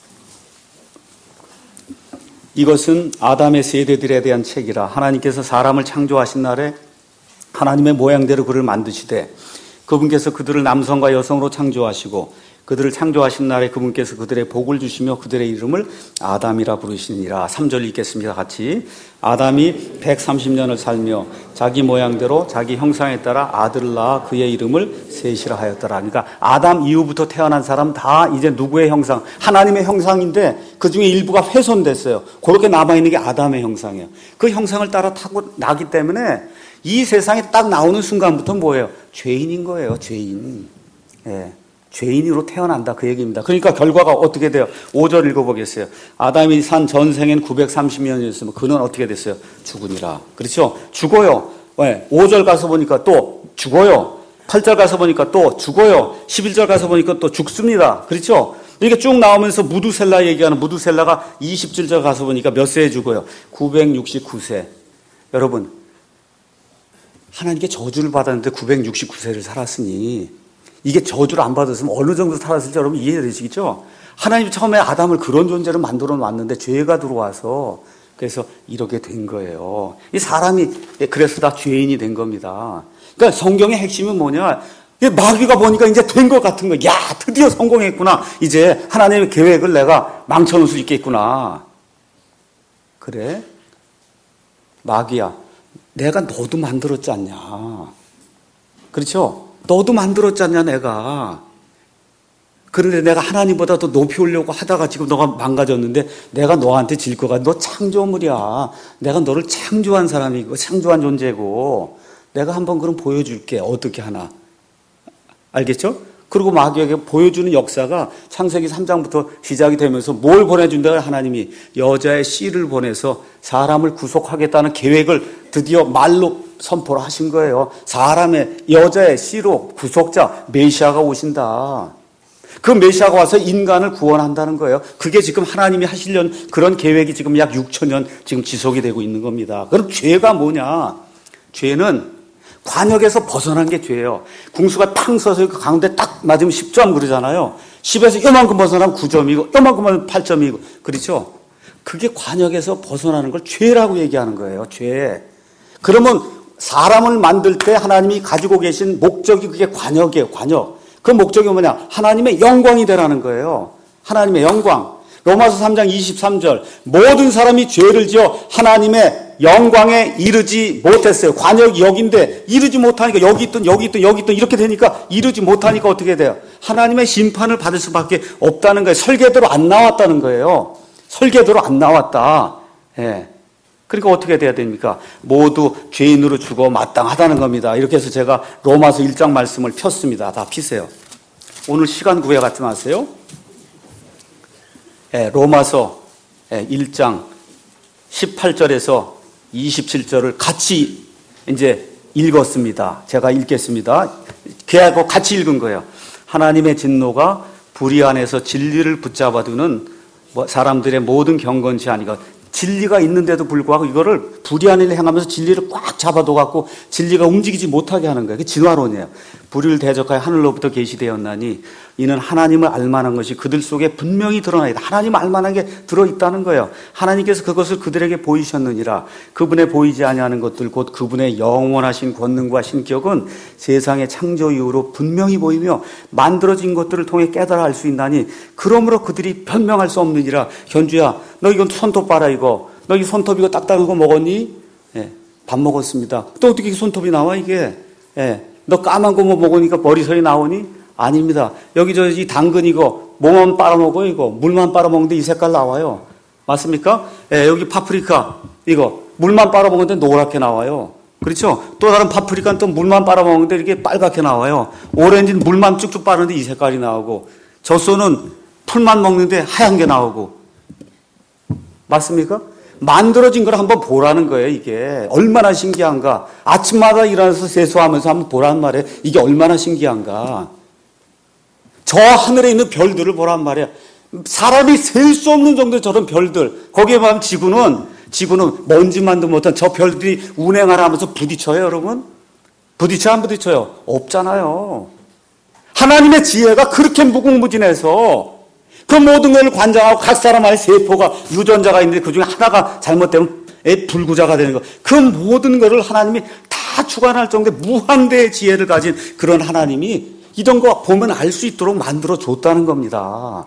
이것은 아담의 세대들에 대한 책이라. 하나님께서 사람을 창조하신 날에 하나님의 모양대로 그를 만드시되 그분께서 그들을 남성과 여성으로 창조하시고 그들을 창조하신 날에 그분께서 그들의 복을 주시며 그들의 이름을 아담이라 부르시니라. 삼 절 읽겠습니다. 같이. 아담이 백삼십 년을 살며 자기 모양대로 자기 형상에 따라 아들을 낳아 그의 이름을 셋이라 하였더라. 그러니까 아담 이후부터 태어난 사람 다 이제 누구의 형상? 하나님의 형상인데 그중에 일부가 훼손됐어요. 그렇게 남아있는 게 아담의 형상이에요. 그 형상을 따라 타고 나기 때문에 이 세상에 딱 나오는 순간부터 뭐예요? 죄인인 거예요. 죄인. 예. 죄인으로 태어난다 그 얘기입니다. 그러니까 결과가 어떻게 돼요? 오 절 읽어보겠어요. 아담이 산 전생엔 구백삼십 년이었으면 그는 어떻게 됐어요? 죽으니라. 그렇죠? 죽어요. 네. 오 절 가서 보니까 또 죽어요. 팔 절 가서 보니까 또 죽어요. 십일 절 가서 보니까 또 죽습니다. 그렇죠? 이렇게 쭉 나오면서 무두셀라 얘기하는 무두셀라가 이십칠 절 가서 보니까 몇 세에 죽어요? 구백육십구 세. 여러분 하나님께 저주를 받았는데 구백육십구 세를 살았으니 이게 저주를 안 받았으면 어느 정도 살았을지 여러분 이해되시겠죠? 하나님이 처음에 아담을 그런 존재로 만들어 놨는데 죄가 들어와서 그래서 이렇게 된 거예요. 이 사람이 그래서 다 죄인이 된 겁니다. 그러니까 성경의 핵심은 뭐냐? 마귀가 보니까 이제 된 것 같은 거야. 야, 드디어 성공했구나. 이제 하나님의 계획을 내가 망쳐놓을 수 있겠구나. 그래? 마귀야, 내가 너도 만들었지 않냐. 그렇죠? 너도 만들었지 않냐 내가. 그런데 내가 하나님보다 더 높이 오려고 하다가 지금 너가 망가졌는데 내가 너한테 질 거가 너 창조물이야. 내가 너를 창조한 사람이고 창조한 존재고 내가 한번 그럼 보여줄게. 어떻게 하나. 알겠죠? 그리고 마귀에게 보여주는 역사가 창세기 삼 장부터 시작이 되면서 뭘 보내준다? 하나님이 여자의 씨를 보내서 사람을 구속하겠다는 계획을 드디어 말로 선포를 하신 거예요. 사람의 여자의 씨로 구속자 메시아가 오신다. 그 메시아가 와서 인간을 구원한다는 거예요. 그게 지금 하나님이 하시려는 그런 계획이 지금 약 육천 년 지금 지속이 되고 있는 겁니다. 그럼 죄가 뭐냐? 죄는 관역에서 벗어난 게 죄예요. 궁수가 탕 써서 그 가운데 딱 맞으면 십 점 그러잖아요. 십에서 요만큼 벗어나면 구 점이고 요만큼 하면 팔 점이고 그렇죠? 그게 관역에서 벗어나는 걸 죄라고 얘기하는 거예요. 죄. 그러면 사람을 만들 때 하나님이 가지고 계신 목적이 그게 관역이에요. 관역. 그 목적이 뭐냐? 하나님의 영광이 되라는 거예요. 하나님의 영광. 로마서 삼 장 이십삼 절 모든 사람이 죄를 지어 하나님의 영광에 이르지 못했어요. 관역이 여기인데 이르지 못하니까 여기 있든 여기 있든 여기 있든 이렇게 되니까 이르지 못하니까 어떻게 돼요? 하나님의 심판을 받을 수밖에 없다는 거예요. 설계대로 안 나왔다는 거예요. 설계대로 안 나왔다. 예. 그러니까 어떻게 돼야 됩니까? 모두 죄인으로 죽어 마땅하다는 겁니다. 이렇게 해서 제가 로마서 일 장 말씀을 폈습니다. 다 피세요. 오늘 시간 구애 갖지 마세요. 예, 로마서 일 장 십팔 절에서 이십칠 절을 같이 이제 읽었습니다. 제가 읽겠습니다. 걔하고 같이 읽은 거예요. 하나님의 진노가 불의 안에서 진리를 붙잡아두는 사람들의 모든 경건치 아니가. 진리가 있는데도 불구하고 이거를 불의한을 행하면서 진리를 꽉 잡아둬 갖고 진리가 움직이지 못하게 하는 거예요. 그게 진화론이에요. 불의를 대적하여 하늘로부터 계시되었나니 이는 하나님을 알만한 것이 그들 속에 분명히 드러나 있다. 하나님을 알만한 게 들어있다는 거예요. 하나님께서 그것을 그들에게 보이셨느니라. 그분의 보이지 아니하는 것들 곧 그분의 영원하신 권능과 신격은 세상의 창조 이후로 분명히 보이며 만들어진 것들을 통해 깨달아 알 수 있나니 그러므로 그들이 변명할 수 없느니라. 현주야, 너 이건 손톱 봐라 이거. 너 이 손톱 이거 딱딱한 거 먹었니? 예, 밥 먹었습니다. 또 어떻게 손톱이 나와 이게? 예, 너 까만 거 뭐 먹으니까 머리털이 나오니? 아닙니다. 여기 저 이 당근 이거 뭐만 빨아먹어 이거 물만 빨아먹는데 이 색깔 나와요. 맞습니까? 예, 여기 파프리카 이거 물만 빨아먹는데 노랗게 나와요. 그렇죠? 또 다른 파프리카는 또 물만 빨아먹는데 이렇게 빨갛게 나와요. 오렌지는 물만 쭉쭉 빠르는데 이 색깔이 나오고 젖소는 풀만 먹는데 하얀 게 나오고. 맞습니까? 만들어진 걸 한번 보라는 거예요. 이게 얼마나 신기한가. 아침마다 일어나서 세수하면서 한번 보란 말이에요. 이게 얼마나 신기한가. 저 하늘에 있는 별들을 보란 말이에요. 사람이 셀 수 없는 정도의 저런 별들. 거기에 보면 지구는 지구는 먼지만도 못한 저 별들이 운행하라 하면서 부딪혀요. 여러분. 부딪혀 안 부딪혀요? 없잖아요. 하나님의 지혜가 그렇게 무궁무진해서 그 모든 걸 관장하고 각 사람의 세포가 유전자가 있는데 그중에 하나가 잘못되면 불구자가 되는 거. 그 모든 것을 하나님이 다 주관할 정도의 무한대의 지혜를 가진 그런 하나님이 이런 거 보면 알 수 있도록 만들어 줬다는 겁니다.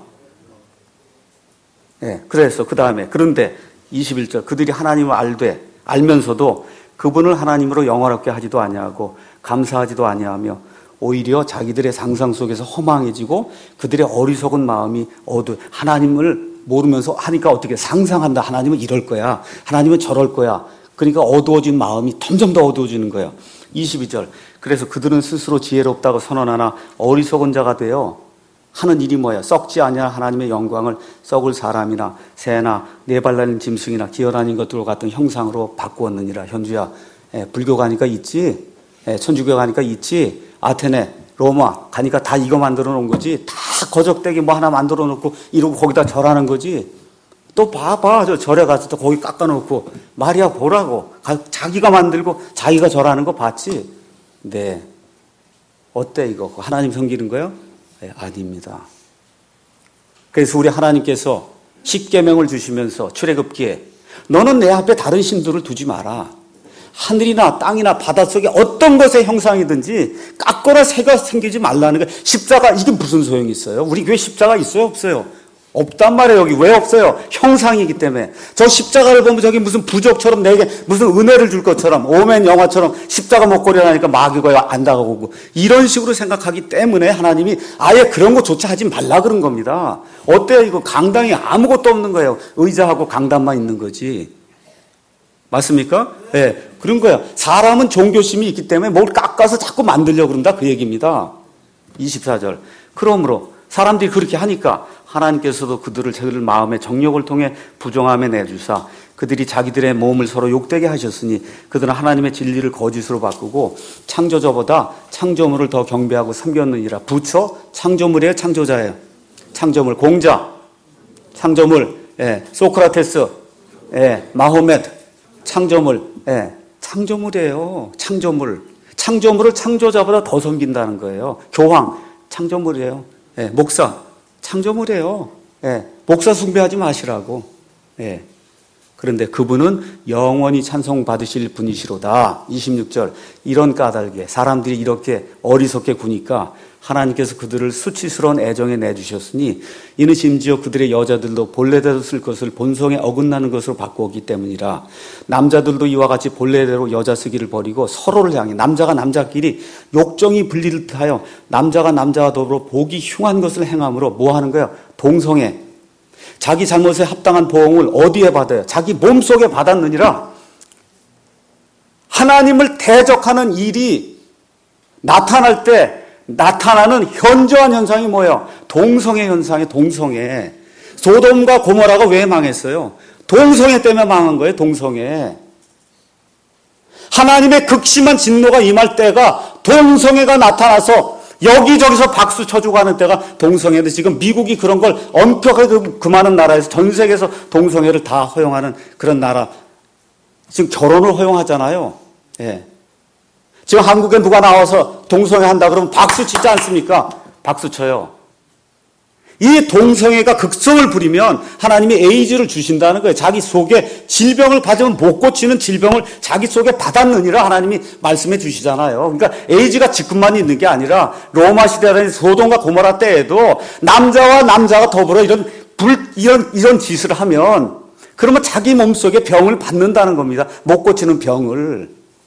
예, 네, 그래서 그 다음에 그런데 이십일 절 그들이 하나님을 알되 알면서도 그분을 하나님으로 영화롭게 하지도 아니하고 감사하지도 아니하며 오히려 자기들의 상상 속에서 허망해지고 그들의 어리석은 마음이 어두 하나님을 모르면서 하니까 어떻게 상상한다. 하나님은 이럴 거야. 하나님은 저럴 거야. 그러니까 어두워진 마음이 점점 더 어두워지는 거예요. 이십이 절 그래서 그들은 스스로 지혜롭다고 선언하나 어리석은 자가 되어 하는 일이 뭐야? 썩지 아니할 하나님의 영광을 썩을 사람이나 새나 네발 달린 짐승이나 기어다니는 것들과 같은 형상으로 바꾸었느니라. 현주야, 예, 불교 가니까 있지? 예, 천주교 가니까 있지? 아테네, 로마 가니까 다 이거 만들어 놓은 거지. 다 거적대기 뭐 하나 만들어 놓고 이러고 거기다 절하는 거지. 또 봐봐. 저 절에 가서 또 거기 깎아놓고 말이야 보라고. 자기가 만들고 자기가 절하는 거 봤지? 네. 어때 이거? 하나님 섬기는 거요? 네, 아닙니다. 그래서 우리 하나님께서 십계명을 주시면서 출애굽기에 너는 내 앞에 다른 신들을 두지 마라. 하늘이나 땅이나 바닷속에 어떤 것의 형상이든지 깎거나 새가 생기지 말라는 거예요. 십자가 이게 무슨 소용이 있어요? 우리 교회 십자가 있어요? 없어요? 없단 말이에요. 여기 왜 없어요? 형상이기 때문에. 저 십자가를 보면 저기 무슨 부적처럼 내게 무슨 은혜를 줄 것처럼 오멘 영화처럼 십자가 목걸이 하니까 마귀가 안 다가오고 이런 식으로 생각하기 때문에 하나님이 아예 그런 것조차 하지 말라 그런 겁니다. 어때요? 이거 강당이 아무것도 없는 거예요. 의자하고 강단만 있는 거지. 맞습니까? 예, 네, 그런 거야. 사람은 종교심이 있기 때문에 뭘 깎아서 자꾸 만들려고 그런다 그 얘기입니다. 이십사 절. 그러므로 사람들이 그렇게 하니까 하나님께서도 그들을 저들 마음의 정욕을 통해 부정함에 내주사 그들이 자기들의 몸을 서로 욕되게 하셨으니 그들은 하나님의 진리를 거짓으로 바꾸고 창조자보다 창조물을 더 경배하고 섬겼느니라. 부처 창조물이에요, 창조자예요. 창조물, 공자, 창조물, 예, 소크라테스, 예, 마호멧, 창조물, 예, 창조물이에요. 창조물. 창조물을 창조자보다 더 섬긴다는 거예요. 교황, 창조물이에요. 예, 목사, 창조물이에요. 예, 목사 숭배하지 마시라고. 예. 그런데 그분은 영원히 찬송받으실 분이시로다. 이십육 절. 이런 까닭에 사람들이 이렇게 어리석게 구니까 하나님께서 그들을 수치스러운 애정에 내주셨으니 이는 심지어 그들의 여자들도 본래대로 쓸 것을 본성에 어긋나는 것으로 바꾸었기 때문이라. 남자들도 이와 같이 본래대로 여자 쓰기를 버리고 서로를 향해 남자가 남자끼리 욕정이 불리를 하여 남자가 남자와 더불어 보기 흉한 것을 행함으로 뭐 하는 거예요? 동성애. 자기 잘못에 합당한 보응을 어디에 받아요? 자기 몸속에 받았느니라. 하나님을 대적하는 일이 나타날 때 나타나는 현저한 현상이 뭐예요? 동성애 현상이 동성애. 소돔과 고모라가 왜 망했어요? 동성애 때문에 망한 거예요. 동성애. 하나님의 극심한 진노가 임할 때가 동성애가 나타나서 여기저기서 박수 쳐주고 하는 때가 동성애인데 지금 미국이 그런 걸 엄격하게 금하는 나라에서 전 세계에서 동성애를 다 허용하는 그런 나라. 지금 결혼을 허용하잖아요. 예. 지금 한국에 누가 나와서 동성애 한다 그러면 박수 치지 않습니까? 박수 쳐요. 이 동성애가 극성을 부리면 하나님이 에이즈를 주신다는 거예요. 자기 속에 질병을 받으면 못 고치는 질병을 자기 속에 받았느니라 하나님이 말씀해 주시잖아요. 그러니까 에이즈가 지금만 있는 게 아니라 로마 시대라는 소돔과 고모라 때에도 남자와 남자가 더불어 이런 불, 이런, 이런 짓을 하면 그러면 자기 몸속에 병을 받는다는 겁니다. 못 고치는 병을.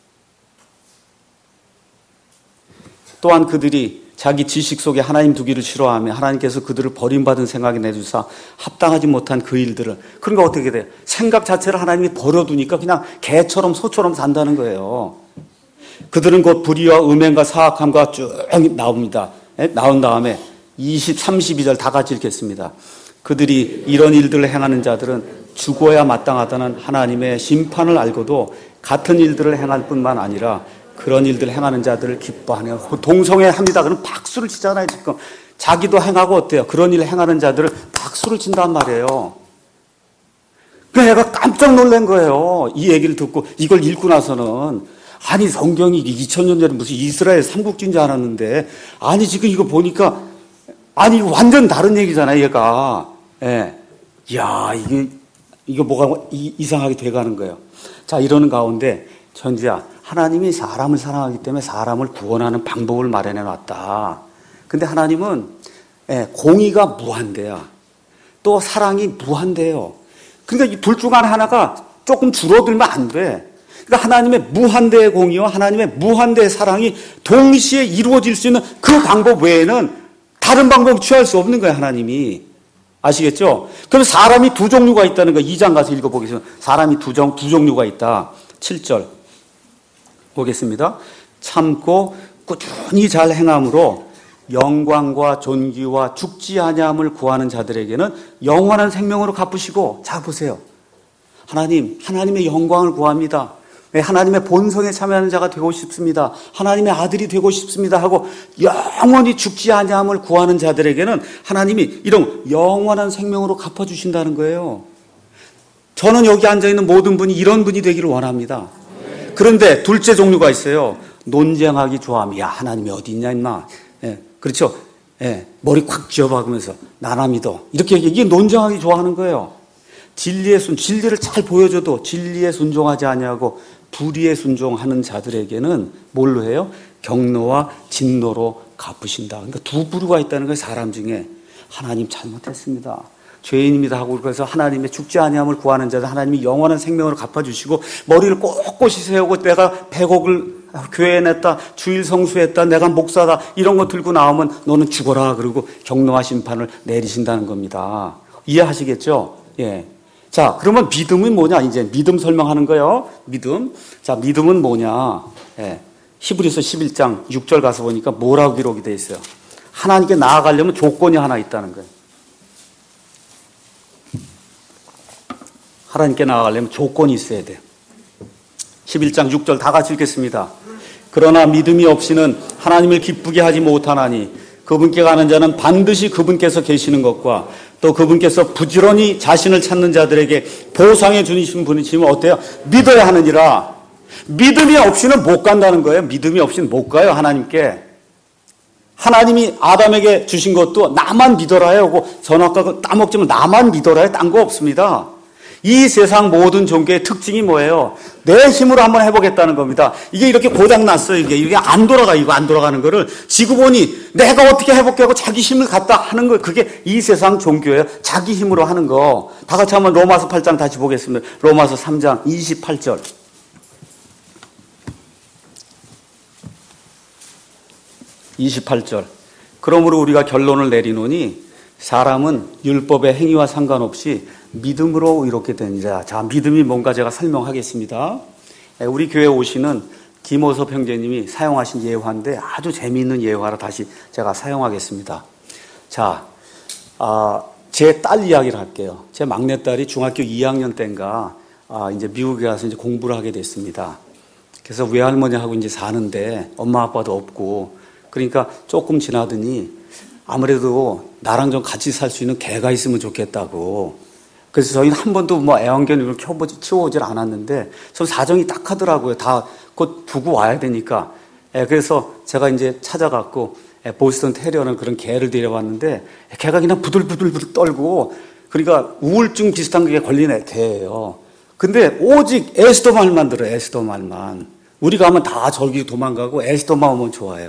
또한 그들이 자기 지식 속에 하나님 두기를 싫어하며 하나님께서 그들을 버림받은 생각이 내주사 합당하지 못한 그 일들을. 그러니까 어떻게 돼요? 생각 자체를 하나님이 버려두니까 그냥 개처럼 소처럼 산다는 거예요. 그들은 곧 불의와 음행과 사악함과 쭉 나옵니다. 나온 다음에 이십, 삼십이 절 다 같이 읽겠습니다. 그들이 이런 일들을 행하는 자들은 죽어야 마땅하다는 하나님의 심판을 알고도 같은 일들을 행할 뿐만 아니라 그런 일들 행하는 자들을 기뻐하네요. 동성애 합니다. 그럼 박수를 치잖아요. 지금 자기도 행하고 어때요? 그런 일을 행하는 자들을 박수를 친단 말이에요. 그래서 애가 깜짝 놀란 거예요. 이 얘기를 듣고 이걸 읽고 나서는 아니 성경이 이천 년 전에 무슨 이스라엘 삼국지인 줄 알았는데 아니 지금 이거 보니까 아니 이거 완전 다른 얘기잖아요. 얘가. 예. 야 이게 이거 뭐가 이상하게 돼가는 거예요. 자 이러는 가운데 전지야. 하나님이 사람을 사랑하기 때문에 사람을 구원하는 방법을 마련해 놨다. 근데 하나님은 예, 공의가 무한대야. 또 사랑이 무한대요. 그러니까 이 둘 중 하나가 조금 줄어들면 안 돼. 그러니까 하나님의 무한대의 공의와 하나님의 무한대의 사랑이 동시에 이루어질 수 있는 그 방법 외에는 다른 방법을 취할 수 없는 거예요. 하나님이. 아시겠죠? 그럼 사람이 두 종류가 있다는 거 이 장 가서 읽어보겠습니다. 사람이 두, 종, 두 종류가 있다. 칠 절. 보겠습니다. 참고 꾸준히 잘 행함으로 영광과 존귀와 죽지 아니함을 구하는 자들에게는 영원한 생명으로 갚으시고. 자 보세요. 하나님, 하나님의 영광을 구합니다. 하나님의 본성에 참여하는 자가 되고 싶습니다. 하나님의 아들이 되고 싶습니다 하고 영원히 죽지 아니함을 구하는 자들에게는 하나님이 이런 영원한 생명으로 갚아주신다는 거예요. 저는 여기 앉아있는 모든 분이 이런 분이 되기를 원합니다. 그런데 둘째 종류가 있어요. 논쟁하기 좋아함. 야 하나님이 어디 있냐 임마. 예, 그렇죠. 예, 머리 콱 쥐어박으면서 나나 믿어. 이렇게 이게 논쟁하기 좋아하는 거예요. 진리의 순 진리를 잘 보여줘도 진리에 순종하지 아니하고 불의에 순종하는 자들에게는 뭘로 해요? 경노와 진노로 갚으신다. 그러니까 두 부류가 있다는 거예요. 사람 중에. 하나님 잘못했습니다. 죄인입니다 하고 그래서 하나님의 죽지 아니함을 구하는 자들 하나님이 영원한 생명으로 갚아주시고 머리를 꼿꼿이 세우고 내가 백억을 교회에 냈다, 주일 성수했다, 내가 목사다 이런 거 들고 나오면 너는 죽어라 그러고 경노와 심판을 내리신다는 겁니다. 이해하시겠죠? 예. 자, 그러면 믿음은 뭐냐? 이제 믿음 설명하는 거예요. 믿음. 자, 믿음은 뭐냐? 예. 히브리서 십일 장 육 절 가서 보니까 뭐라고 기록이 되어 있어요? 하나님께 나아가려면 조건이 하나 있다는 거예요. 하나님께 나아가려면 조건이 있어야 돼요. 십일 장 육 절 다 같이 읽겠습니다. 그러나 믿음이 없이는 하나님을 기쁘게 하지 못하나니 그분께 가는 자는 반드시 그분께서 계시는 것과 또 그분께서 부지런히 자신을 찾는 자들에게 보상해 주신 분이시면 어때요? 믿어야 하느니라. 믿음이 없이는 못 간다는 거예요. 믿음이 없이는 못 가요, 하나님께. 하나님이 아담에게 주신 것도 나만 믿어라 하고 선악과 따먹지만 나만 믿어라 해. 딴 거 없습니다. 이 세상 모든 종교의 특징이 뭐예요? 내 힘으로 한번 해보겠다는 겁니다. 이게 이렇게 고장났어요. 이게 이게 안 돌아가. 이거 안 돌아가는 거를 지구 보니 내가 어떻게 해볼게 하고 자기 힘을 갖다 하는 거. 그게 이 세상 종교예요. 자기 힘으로 하는 거. 다 같이 한번 로마서 팔 장 다시 보겠습니다. 로마서 삼 장 이십팔 절. 이십팔 절. 그러므로 우리가 결론을 내리노니 사람은 율법의 행위와 상관없이 믿음으로 이렇게 된 자. 자, 믿음이 뭔가 제가 설명하겠습니다. 우리 교회 오시는 김호섭 형제님이 사용하신 예화인데 아주 재미있는 예화로 다시 제가 사용하겠습니다. 자, 아, 제 딸 이야기를 할게요. 제 막내딸이 중학교 이 학년 때인가 아, 이제 미국에 가서 이제 공부를 하게 됐습니다. 그래서 외할머니하고 이제 사는데 엄마 아빠도 없고 그러니까 조금 지나더니 아무래도 나랑 좀 같이 살 수 있는 개가 있으면 좋겠다고. 그래서 저희는 한 번도 뭐 애완견을 키워보지, 키워오질 않았는데, 전 사정이 딱하더라고요. 다 곧 두고 와야 되니까. 예, 그래서 제가 이제 찾아갖고, 예, 보스턴 테리어는 그런 개를 데려왔는데, 개가 그냥 부들부들부들 떨고, 그러니까 우울증 비슷한 게 걸린 개예요. 근데 오직 에스더 말만 들어요, 에스더 말만. 우리가 하면 다 저기 도망가고, 에스더만 오면 좋아요.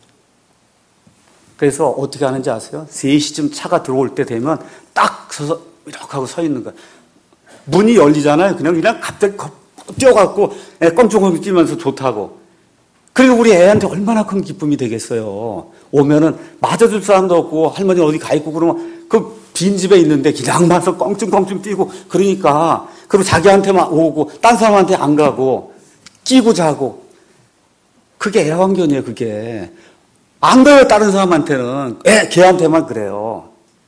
그래서 어떻게 하는지 아세요? 세 시쯤 차가 들어올 때 되면 딱 서서 이렇게 하고 서 있는 거예요. 문이 열리잖아요. 그냥 그냥 갑자기 뛰어갖고 껌충껌충 뛰면서 좋다고. 그리고 우리 애한테 얼마나 큰 기쁨이 되겠어요. 오면은 맞아줄 사람도 없고 할머니 어디 가 있고 그러면 그 빈집에 있는데 그냥 와서 껑충껑충 뛰고 그러니까 그리고 자기한테만 오고 딴 사람한테 안 가고 끼고 자고 그게 애완견이에요. 그게. 안 가요, 다른 사람한테는. 애, 걔한테만 그래요.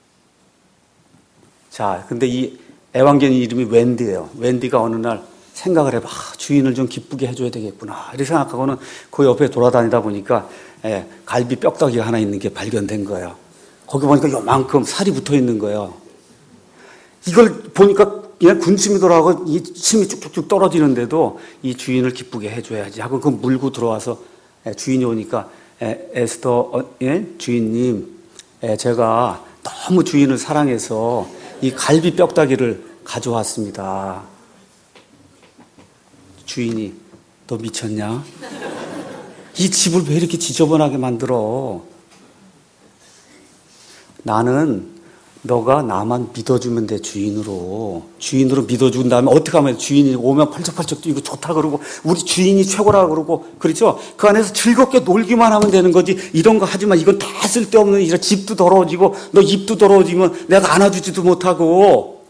자, 근데 이 애완견 이름이 웬디예요. 웬디가 어느 날 생각을 해봐. 아, 주인을 좀 기쁘게 해줘야 되겠구나. 이렇게 생각하고는 그 옆에 돌아다니다 보니까 예, 갈비 뼈다귀가 하나 있는 게 발견된 거예요. 거기 보니까 요만큼 살이 붙어 있는 거예요. 이걸 보니까 그냥 군침이 돌아가고 이 침이 쭉쭉쭉 떨어지는데도 이 주인을 기쁘게 해줘야지 하고 그 물고 들어와서 예, 주인이 오니까 에, 에스더 어, 예? 주인님, 예, 제가 너무 주인을 사랑해서 이 갈비 뼈다귀를 가져왔습니다. 주인이 너 미쳤냐? 이 집을 왜 이렇게 지저분하게 만들어? 나는 너가 나만 믿어주면 돼, 주인으로. 주인으로 믿어준 다음에 어떻게 하면 주인이 오면 펄쩍펄쩍 뛰고 좋다 그러고 우리 주인이 최고라 그러고 그렇죠? 그 안에서 즐겁게 놀기만 하면 되는 거지. 이런 거 하지 마. 이건 다 쓸데없는 이런 집도 더러워지고 너 입도 더러워지면 내가 안아주지도 못하고.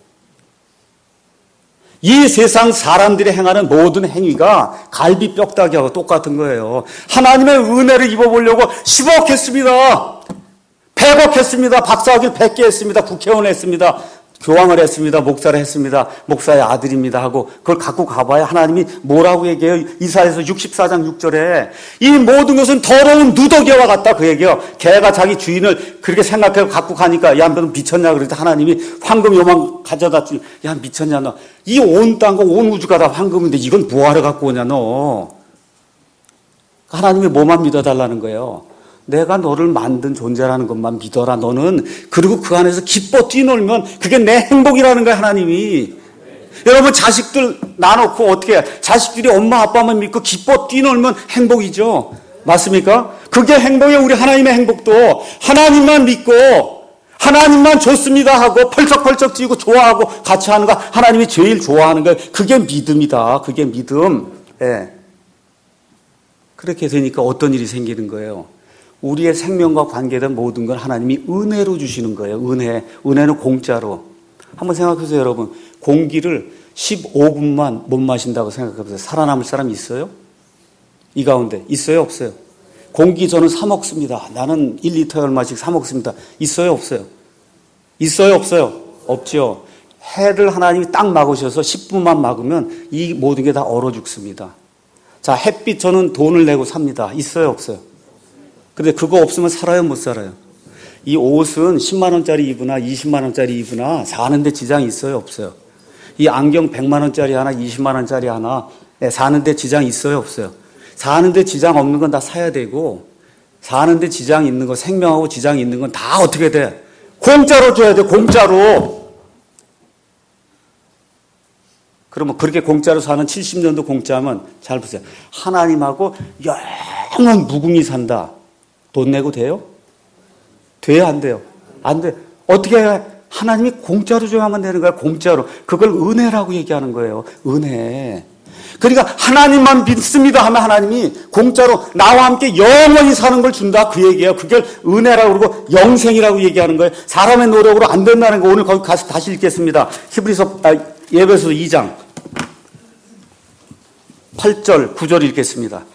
이 세상 사람들이 행하는 모든 행위가 갈비 뼈다귀하고 똑같은 거예요. 하나님의 은혜를 입어보려고 십억 했습니다. 백억 했습니다. 박사학위를 백 개 했습니다. 국회의원 했습니다. 교황을 했습니다. 목사를 했습니다. 목사의 아들입니다 하고 그걸 갖고 가봐야 하나님이 뭐라고 얘기해요? 이사야서 육십사 장 육 절에 이 모든 것은 더러운 누더기와 같다 그 얘기예요. 개가 자기 주인을 그렇게 생각하고 갖고 가니까 야 너 미쳤냐 그랬더니 하나님이 황금 요만 가져다 주니 야 미쳤냐 너. 이 온 땅과 온 우주가 다 황금인데 이건 뭐하러 갖고 오냐 너. 하나님이 뭐만 믿어달라는 거예요. 내가 너를 만든 존재라는 것만 믿어라 너는. 그리고 그 안에서 기뻐 뛰놀면 그게 내 행복이라는 거야 하나님이. 네. 여러분 자식들 놔놓고 어떻게 해? 자식들이 엄마 아빠만 믿고 기뻐 뛰놀면 행복이죠. 맞습니까? 그게 행복이에요. 우리 하나님의 행복도 하나님만 믿고 하나님만 좋습니다 하고 펄쩍펄쩍 뛰고 좋아하고 같이 하는 거 하나님이 제일 좋아하는 거예요. 그게 믿음이다. 그게 믿음. 네. 그렇게 되니까 어떤 일이 생기는 거예요? 우리의 생명과 관계된 모든 걸 하나님이 은혜로 주시는 거예요. 은혜. 은혜는 공짜로. 한번 생각해보세요, 여러분. 공기를 십오 분만 못 마신다고 생각해보세요. 살아남을 사람 있어요? 이 가운데 있어요, 없어요? 공기 저는 사 먹습니다. 나는 일 리터에 얼마씩 사 먹습니다. 있어요, 없어요? 있어요, 없어요? 없죠. 해를 하나님이 딱 막으셔서 십 분만 막으면 이 모든 게 다 얼어 죽습니다. 자, 햇빛 저는 돈을 내고 삽니다. 있어요, 없어요? 근데 그거 없으면 살아요, 못 살아요? 이 옷은 십만 원짜리 입으나 이십만 원짜리 입으나 사는데 지장이 있어요, 없어요? 이 안경 백만 원짜리 하나, 이십만 원짜리 하나 사는데 지장 있어요, 없어요? 사는데 지장 없는 건 다 사야 되고, 사는데 지장 있는 거, 생명하고 지장 있는 건 다 어떻게 돼? 공짜로 줘야 돼, 공짜로. 그러면 그렇게 공짜로 사는 칠십 년도 공짜면 잘 보세요. 하나님하고 영원 무궁히 산다. 돈 내고 돼요? 돼요, 안 돼요? 안 돼. 어떻게 해? 하나님이 공짜로 줘야만 되는 거야, 공짜로. 그걸 은혜라고 얘기하는 거예요, 은혜. 그러니까 하나님만 믿습니다 하면 하나님이 공짜로 나와 함께 영원히 사는 걸 준다, 그 얘기예요. 그걸 은혜라고 그러고 영생이라고 얘기하는 거예요. 사람의 노력으로 안 된다는 거 오늘 거기 가서 다시 읽겠습니다. 히브리서 아, 에베소서 이 장 팔 절 구 절 읽겠습니다.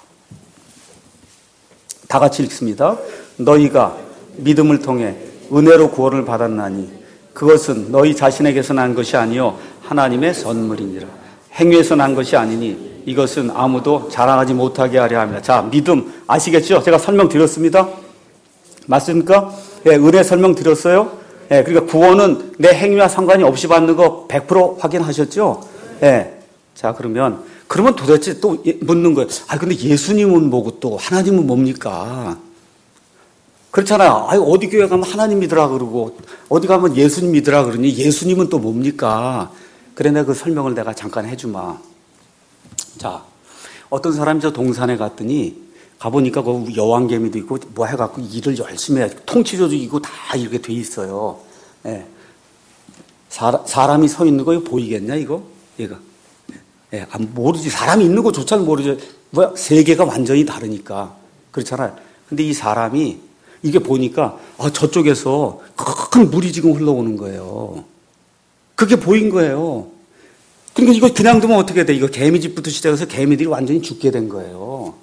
다 같이 읽습니다. 너희가 믿음을 통해 은혜로 구원을 받았나니 그것은 너희 자신에게서 난 것이 아니요 하나님의 선물이니라. 행위에서 난 것이 아니니 이것은 아무도 자랑하지 못하게 하려 합니다. 자, 믿음 아시겠죠? 제가 설명드렸습니다. 맞습니까? 예, 은혜 설명드렸어요. 예, 그러니까 구원은 내 행위와 상관이 없이 받는 거 백 퍼센트 확인하셨죠? 예. 자, 그러면 그러면 도대체 또 묻는 거예요. 아, 근데 예수님은 뭐고 또 하나님은 뭡니까? 그렇잖아요. 아유, 어디 교회 가면 하나님 믿으라 그러고 어디 가면 예수님 믿으라 그러니 예수님은 또 뭡니까? 그래, 내가 그 설명을 내가 잠깐 해주마. 자, 어떤 사람이 저 동산에 갔더니 가보니까 그 여왕개미도 있고 뭐 해갖고 일을 열심히 해. 통치조직이고 다 이렇게 돼 있어요. 예. 사람, 사람이 서 있는 거 이거 보이겠냐, 이거? 얘가. 예, 모르지. 사람이 있는 거조차는 모르죠. 뭐야, 세계가 완전히 다르니까. 그렇잖아요. 근데 이 사람이 이게 보니까 아, 저쪽에서 큰 물이 지금 흘러오는 거예요. 그게 보인 거예요. 그러니까 이거 그냥 두면 어떻게 돼? 이거 개미집부터 시작해서 개미들이 완전히 죽게 된 거예요.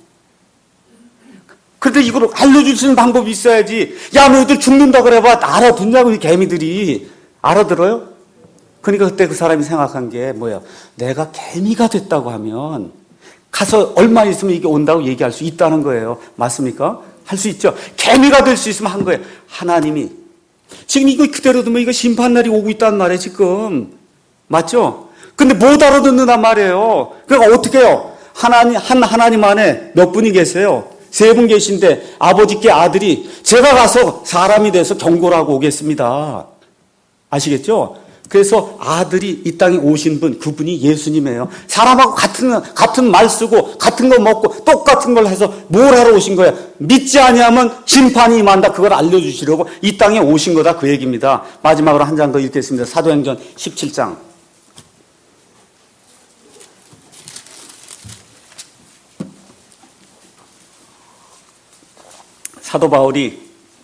그런데 이걸 알려줄 수 있는 방법이 있어야지. 야, 너희들 죽는다 그래봐. 알아듣냐고, 이 개미들이. 알아들어요? 그러니까 그때 그 사람이 생각한 게 뭐예요? 내가 개미가 됐다고 하면 가서 얼마 있으면 이게 온다고 얘기할 수 있다는 거예요. 맞습니까? 할 수 있죠. 개미가 될 수 있으면 한 거예요. 하나님이. 지금 이거 그대로 두면 이거 심판날이 오고 있단 말이에요, 지금. 맞죠? 근데 못 알아듣는단 말이에요. 그러니까 어떻게 해요? 하나님, 한 하나님 안에 몇 분이 계세요? 세 분 계신데 아버지께 아들이 제가 가서 사람이 돼서 경고를 하고 오겠습니다. 아시겠죠? 그래서 아들이 이 땅에 오신 분, 그분이 예수님이에요. 사람하고 같은, 같은 말 쓰고, 같은 거 먹고, 똑같은 걸 해서 뭘 하러 오신 거예요? 믿지 아니하면 심판이 임한다. 그걸 알려주시려고 이 땅에 오신 거다. 그 얘기입니다. 마지막으로 한 장 더 읽겠습니다. 사도행전 십칠 장. 사도 바울이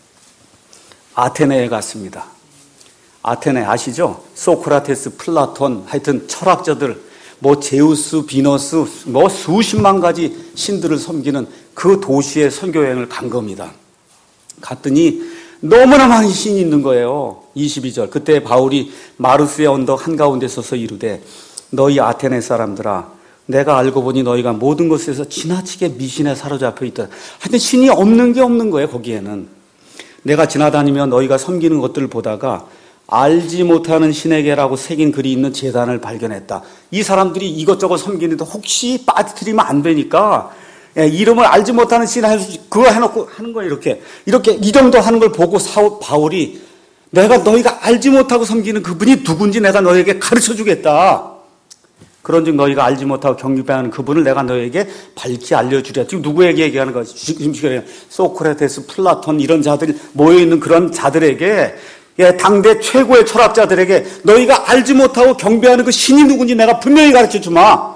아테네에 갔습니다. 아테네 아시죠? 소크라테스, 플라톤, 하여튼 철학자들, 뭐 제우스, 비너스, 뭐 수십만 가지 신들을 섬기는 그 도시에 선교여행을 간 겁니다. 갔더니 너무나 많은 신이 있는 거예요. 이십이 절. 그때 바울이 마르스의 언덕 한가운데 서서 이르되 너희 아테네 사람들아, 내가 알고 보니 너희가 모든 것에서 지나치게 미신에 사로잡혀 있다. 하여튼 신이 없는 게 없는 거예요, 거기에는. 내가 지나다니며 너희가 섬기는 것들을 보다가 알지 못하는 신에게라고 새긴 글이 있는 제단을 발견했다. 이 사람들이 이것저것 섬기는데 혹시 빠뜨리면 안 되니까 예, 이름을 알지 못하는 신 그거 해놓고 하는 거예요. 이렇게 이렇게 이 정도 하는 걸 보고 사울, 바울이 내가 너희가 알지 못하고 섬기는 그분이 누군지 내가 너희에게 가르쳐주겠다. 그런즉 너희가 알지 못하고 경배하는 그분을 내가 너희에게 밝히 알려주랴. 지금 누구에게 얘기하는 거야? 지금 소크라테스, 플라톤 이런 자들이 모여있는 그런 자들에게, 예, 당대 최고의 철학자들에게 너희가 알지 못하고 경배하는 그 신이 누군지 내가 분명히 가르쳐주마.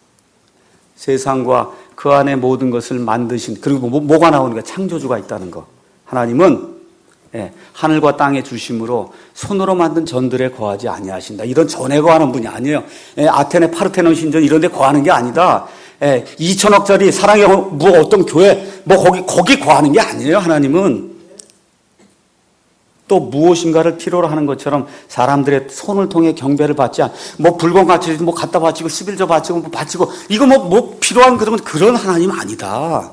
세상과 그 안에 모든 것을 만드신, 그리고 뭐, 뭐가 나오는 거야? 창조주가 있다는 거. 하나님은 예, 하늘과 땅의 주심으로 손으로 만든 전들에 거하지 아니하신다. 이런 전에 거하는 분이 아니에요. 예, 아테네 파르테논 신전 이런 데 거하는 게 아니다. 예, 이천억짜리 사랑의 뭐 어떤 교회, 뭐 거기, 거기 구하는 게 아니에요, 하나님은. 또 무엇인가를 필요로 하는 것처럼 사람들의 손을 통해 경배를 받지 않, 뭐 불공같이 뭐 갖다 바치고 십일조 바치고 뭐 바치고, 이거 뭐, 뭐 필요한 그런, 그런 하나님 아니다.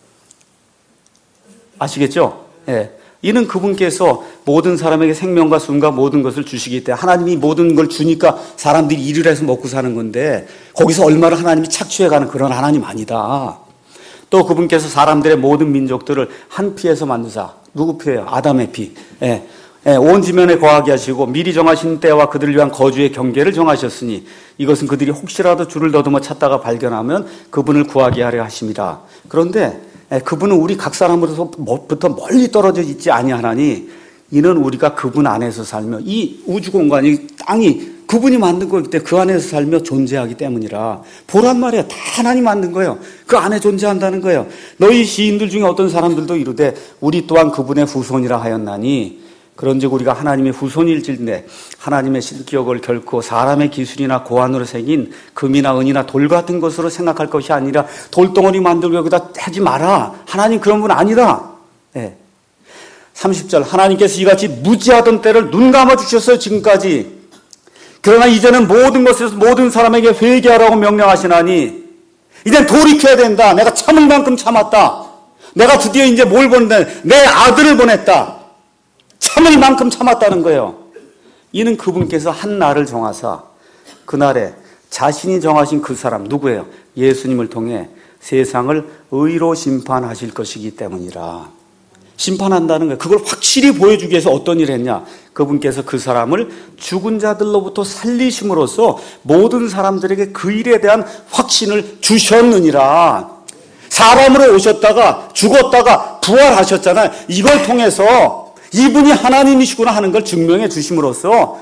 아시겠죠? 예. 이는 그분께서 모든 사람에게 생명과 숨과 모든 것을 주시기 때문에 하나님이 모든 걸 주니까 사람들이 일을 해서 먹고 사는 건데 거기서 얼마나 하나님이 착취해가는 그런 하나님 아니다. 또 그분께서 사람들의 모든 민족들을 한 피에서 만드사. 누구 피예요? 아담의 피. 예. 예, 온 지면에 거하게 하시고 미리 정하신 때와 그들을 위한 거주의 경계를 정하셨으니 이것은 그들이 혹시라도 주를 더듬어 찾다가 발견하면 그분을 구하게 하려 하심이라. 그런데 그분은 우리 각 사람으로부터 멀리 떨어져 있지 아니하나니 이는 우리가 그분 안에서 살며 이 우주 공간이 땅이 그분이 만든 거기 때문에 그 안에서 살며 존재하기 때문이라. 보란 말이야. 다 하나님 만든 거예요. 그 안에 존재한다는 거예요. 너희 시인들 중에 어떤 사람들도 이르되 우리 또한 그분의 후손이라 하였나니 그런즉 우리가 하나님의 후손일진데 하나님의 실기억을 결코 사람의 기술이나 고안으로 새긴 금이나 은이나 돌 같은 것으로 생각할 것이 아니라 돌덩어리 만들고 여기다 하지 마라. 하나님 그런 분 아니다. 네. 삼십 절 하나님께서 이같이 무지하던 때를 눈 감아 주셨어요. 지금까지. 그러나 이제는 모든 것에서 모든 사람에게 회개하라고 명령하시나니 이젠 돌이켜야 된다. 내가 참을 만큼 참았다. 내가 드디어 이제 뭘 보는데 내 아들을 보냈다. 참을 만큼 참았다는 거예요. 이는 그분께서 한 날을 정하사 그날에 자신이 정하신 그 사람 누구예요? 예수님을 통해 세상을 의로 심판하실 것이기 때문이라. 심판한다는 거예요. 그걸 확실히 보여주기 위해서 어떤 일을 했냐? 그분께서 그 사람을 죽은 자들로부터 살리심으로써 모든 사람들에게 그 일에 대한 확신을 주셨느니라. 사람으로 오셨다가 죽었다가 부활하셨잖아요. 이걸 통해서 이분이 하나님이시구나 하는 걸 증명해 주심으로써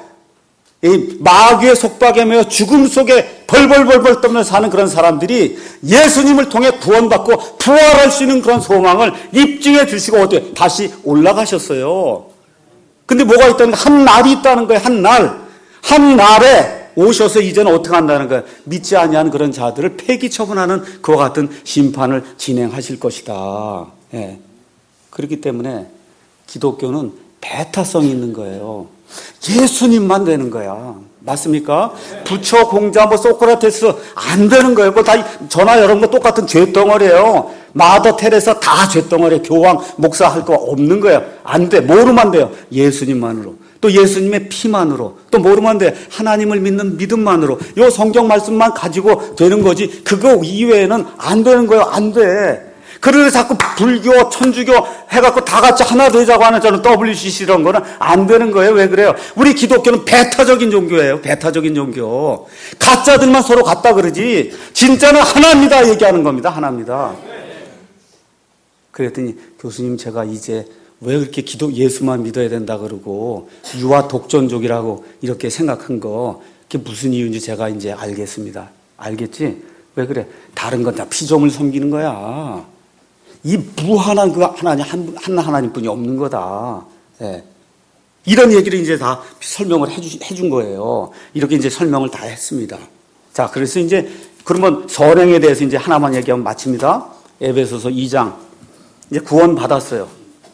이 마귀의 속박에 매여 죽음 속에 벌벌벌벌 떨면서 사는 그런 사람들이 예수님을 통해 구원받고 부활할 수 있는 그런 소망을 입증해 주시고 어때 다시 올라가셨어요. 근데 뭐가 있다는 거야? 한 날이 있다는 거예요. 한 날. 한 날에 오셔서 이제는 어떻게 한다는 거예요? 믿지 아니하는 그런 자들을 폐기 처분하는 그와 같은 심판을 진행하실 것이다. 예. 그렇기 때문에 기독교는 배타성이 있는 거예요. 예수님만 되는 거야. 맞습니까? 부처, 공자, 뭐 소크라테스 안 되는 거예요. 다 저나 여러분 거 똑같은 죄덩어리예요. 마더 테레사 다 죄덩어리예요. 교황, 목사 할 거 없는 거예요. 안 돼. 뭐로만 돼요? 예수님만으로. 또 예수님의 피만으로. 또 뭐로만 돼? 하나님을 믿는 믿음만으로. 요 성경 말씀만 가지고 되는 거지. 그거 이외에는 안 되는 거예요. 안 돼. 그래서 자꾸 불교, 천주교 해갖고 다 같이 하나 되자고 하는 저는 더블유씨씨 이런 거는 안 되는 거예요. 왜 그래요? 우리 기독교는 배타적인 종교예요. 배타적인 종교. 가짜들만 서로 같다 그러지. 진짜는 하나입니다. 얘기하는 겁니다. 하나입니다. 그랬더니 교수님 제가 이제 왜 그렇게 기도 예수만 믿어야 된다 그러고 유아 독존족이라고 이렇게 생각한 거 그게 무슨 이유인지 제가 이제 알겠습니다. 알겠지? 왜 그래? 다른 건 다 피조물 섬기는 거야. 이 무한한 그 하나님, 한, 한 하나님뿐이 없는 거다. 예. 이런 얘기를 이제 다 설명을 해주, 해준 거예요. 이렇게 이제 설명을 다 했습니다. 자, 그래서 이제, 그러면 선행에 대해서 이제 하나만 얘기하면 마칩니다. 에베소서 이 장. 이제 구원 받았어요.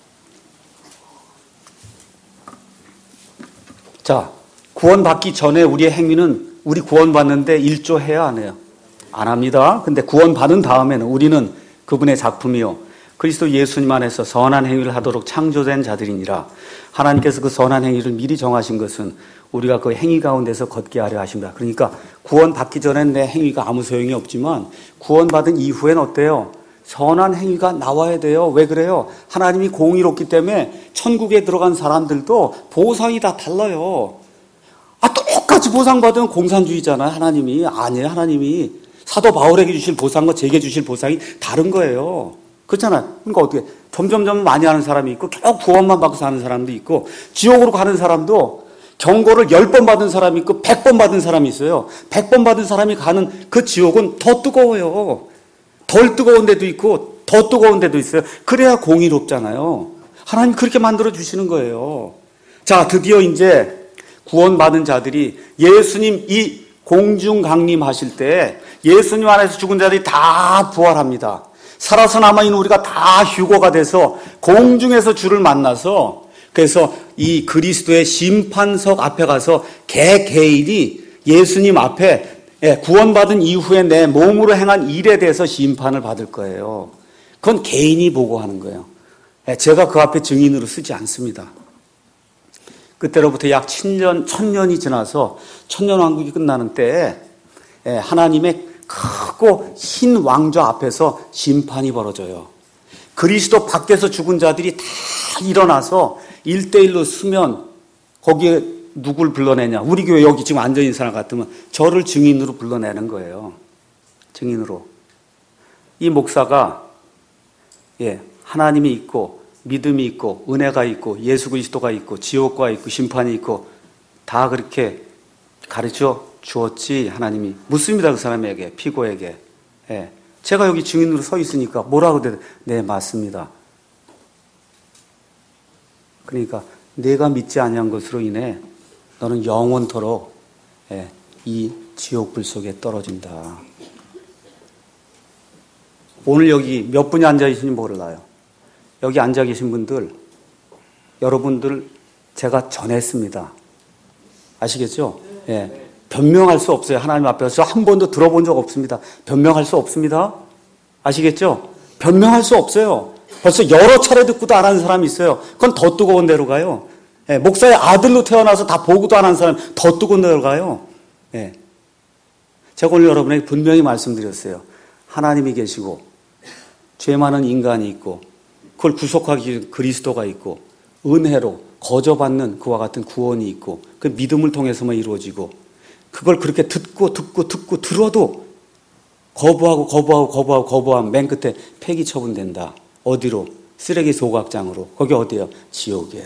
자, 구원 받기 전에 우리의 행위는 우리 구원 받는데 일조해야 안 해요? 안 합니다. 근데 구원 받은 다음에는 우리는 그분의 작품이요 그리스도 예수님 안에서 선한 행위를 하도록 창조된 자들이니라. 하나님께서 그 선한 행위를 미리 정하신 것은 우리가 그 행위 가운데서 걷게 하려 하십니다. 그러니까 구원 받기 전엔 내 행위가 아무 소용이 없지만 구원 받은 이후엔 어때요? 선한 행위가 나와야 돼요. 왜 그래요? 하나님이 공의롭기 때문에 천국에 들어간 사람들도 보상이 다 달라요. 아, 똑같이 보상받으면 공산주의잖아요. 하나님이. 아니에요. 하나님이. 사도 바울에게 주실 보상과 제게 주실 보상이 다른 거예요. 그렇잖아요. 그러니까 어떻게 점점점 많이 하는 사람이 있고 겨우 구원만 받고 사는 사람도 있고 지옥으로 가는 사람도 경고를 열 번 받은 사람이 있고 백 번 받은 사람이 있어요. 백 번 받은 사람이 가는 그 지옥은 더 뜨거워요. 덜 뜨거운 데도 있고 더 뜨거운 데도 있어요. 그래야 공의롭잖아요. 하나님 그렇게 만들어 주시는 거예요. 자, 드디어 이제 구원받은 자들이 예수님 이 공중 강림하실 때 예수님 안에서 죽은 자들이 다 부활합니다. 살아서 남아있는 우리가 다 휴거가 돼서 공중에서 주를 만나서 그래서 이 그리스도의 심판석 앞에 가서 개개인이 예수님 앞에 구원받은 이후에 내 몸으로 행한 일에 대해서 심판을 받을 거예요. 그건 개인이 보고 하는 거예요. 제가 그 앞에 증인으로 쓰지 않습니다. 그때로부터 약 천년, 천년이 지나서 천년왕국이 끝나는 때에 하나님의 크고 흰 왕좌 앞에서 심판이 벌어져요. 그리스도 밖에서 죽은 자들이 다 일어나서 일대일로 쓰면 거기에 누굴 불러내냐. 우리 교회 여기 지금 앉아있는 사람 같으면 저를 증인으로 불러내는 거예요. 증인으로. 이 목사가 예, 하나님이 있고 믿음이 있고 은혜가 있고 예수 그리스도가 있고 지옥과 있고 심판이 있고 다 그렇게 가르쳐 주었지. 하나님이 묻습니다. 그 사람에게, 피고에게. 예. 제가 여기 증인으로 서 있으니까 뭐라고 그래요? 네, 맞습니다. 그러니까 내가 믿지 아니한 것으로 인해 너는 영원토록 예, 이 지옥불 속에 떨어진다. 오늘 여기 몇 분이 앉아 계신지 몰라요. 여기 앉아 계신 분들, 여러분들 제가 전했습니다. 아시겠죠? 예. 변명할 수 없어요. 하나님 앞에서 한 번도 들어본 적 없습니다. 변명할 수 없습니다. 아시겠죠? 변명할 수 없어요. 벌써 여러 차례 듣고도 안 하는 사람이 있어요. 그건 더 뜨거운 데로 가요. 예, 목사의 아들로 태어나서 다 보고도 안 한 사람 더 뜨거운 데로 가요. 예. 제가 오늘 여러분에게 분명히 말씀드렸어요. 하나님이 계시고 죄 많은 인간이 있고 그걸 구속하기 위해 그리스도가 있고 은혜로 거저받는 그와 같은 구원이 있고 그 믿음을 통해서만 이루어지고 그걸 그렇게 듣고 듣고 듣고 들어도 거부하고 거부하고 거부하고 거부하면 맨 끝에 폐기 처분된다. 어디로? 쓰레기 소각장으로. 거기 어디예요? 지옥이에요.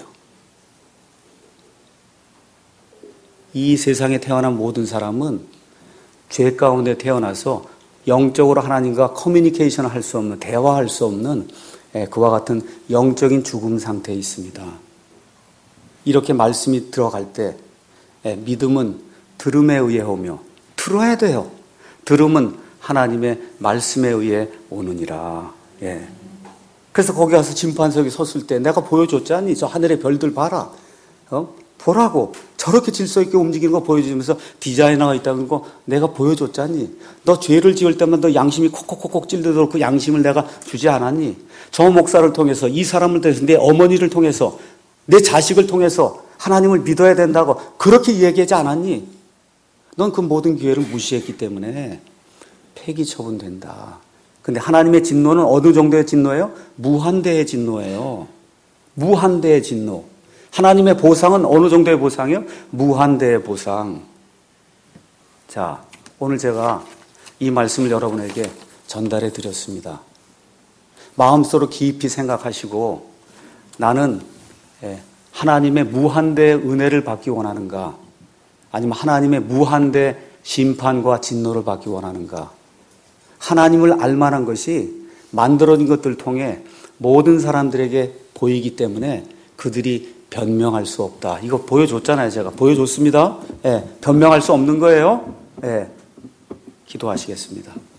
이 세상에 태어난 모든 사람은 죄 가운데 태어나서 영적으로 하나님과 커뮤니케이션을 할 수 없는, 대화할 수 없는 그와 같은 영적인 죽음 상태에 있습니다. 이렇게 말씀이 들어갈 때 믿음은 들음에 의해 오며 들어야 돼요. 들음은 하나님의 말씀에 의해 오느니라. 예. 그래서 거기 가서 심판석에 섰을 때 내가 보여줬잖니. 저 하늘의 별들 봐라. 어? 보라고. 저렇게 질서 있게 움직이는 거 보여주면서 디자이너가 있다는 거 내가 보여줬잖니. 너 죄를 지을 때만 너 양심이 콕콕콕콕 찔리도록 그 양심을 내가 주지 않았니. 저 목사를 통해서 이 사람을 통해서 내 어머니를 통해서 내 자식을 통해서 하나님을 믿어야 된다고 그렇게 얘기하지 않았니. 넌 그 모든 기회를 무시했기 때문에 폐기 처분된다. 근데 하나님의 진노는 어느 정도의 진노예요? 무한대의 진노예요. 무한대의 진노. 하나님의 보상은 어느 정도의 보상이요? 무한대의 보상. 자, 오늘 제가 이 말씀을 여러분에게 전달해 드렸습니다. 마음속으로 깊이 생각하시고 나는 하나님의 무한대의 은혜를 받기 원하는가? 아니면 하나님의 무한대 심판과 진노를 받기 원하는가? 하나님을 알만한 것이 만들어진 것들을 통해 모든 사람들에게 보이기 때문에 그들이 변명할 수 없다. 이거 보여줬잖아요. 제가 보여줬습니다. 예, 변명할 수 없는 거예요. 예, 기도하시겠습니다.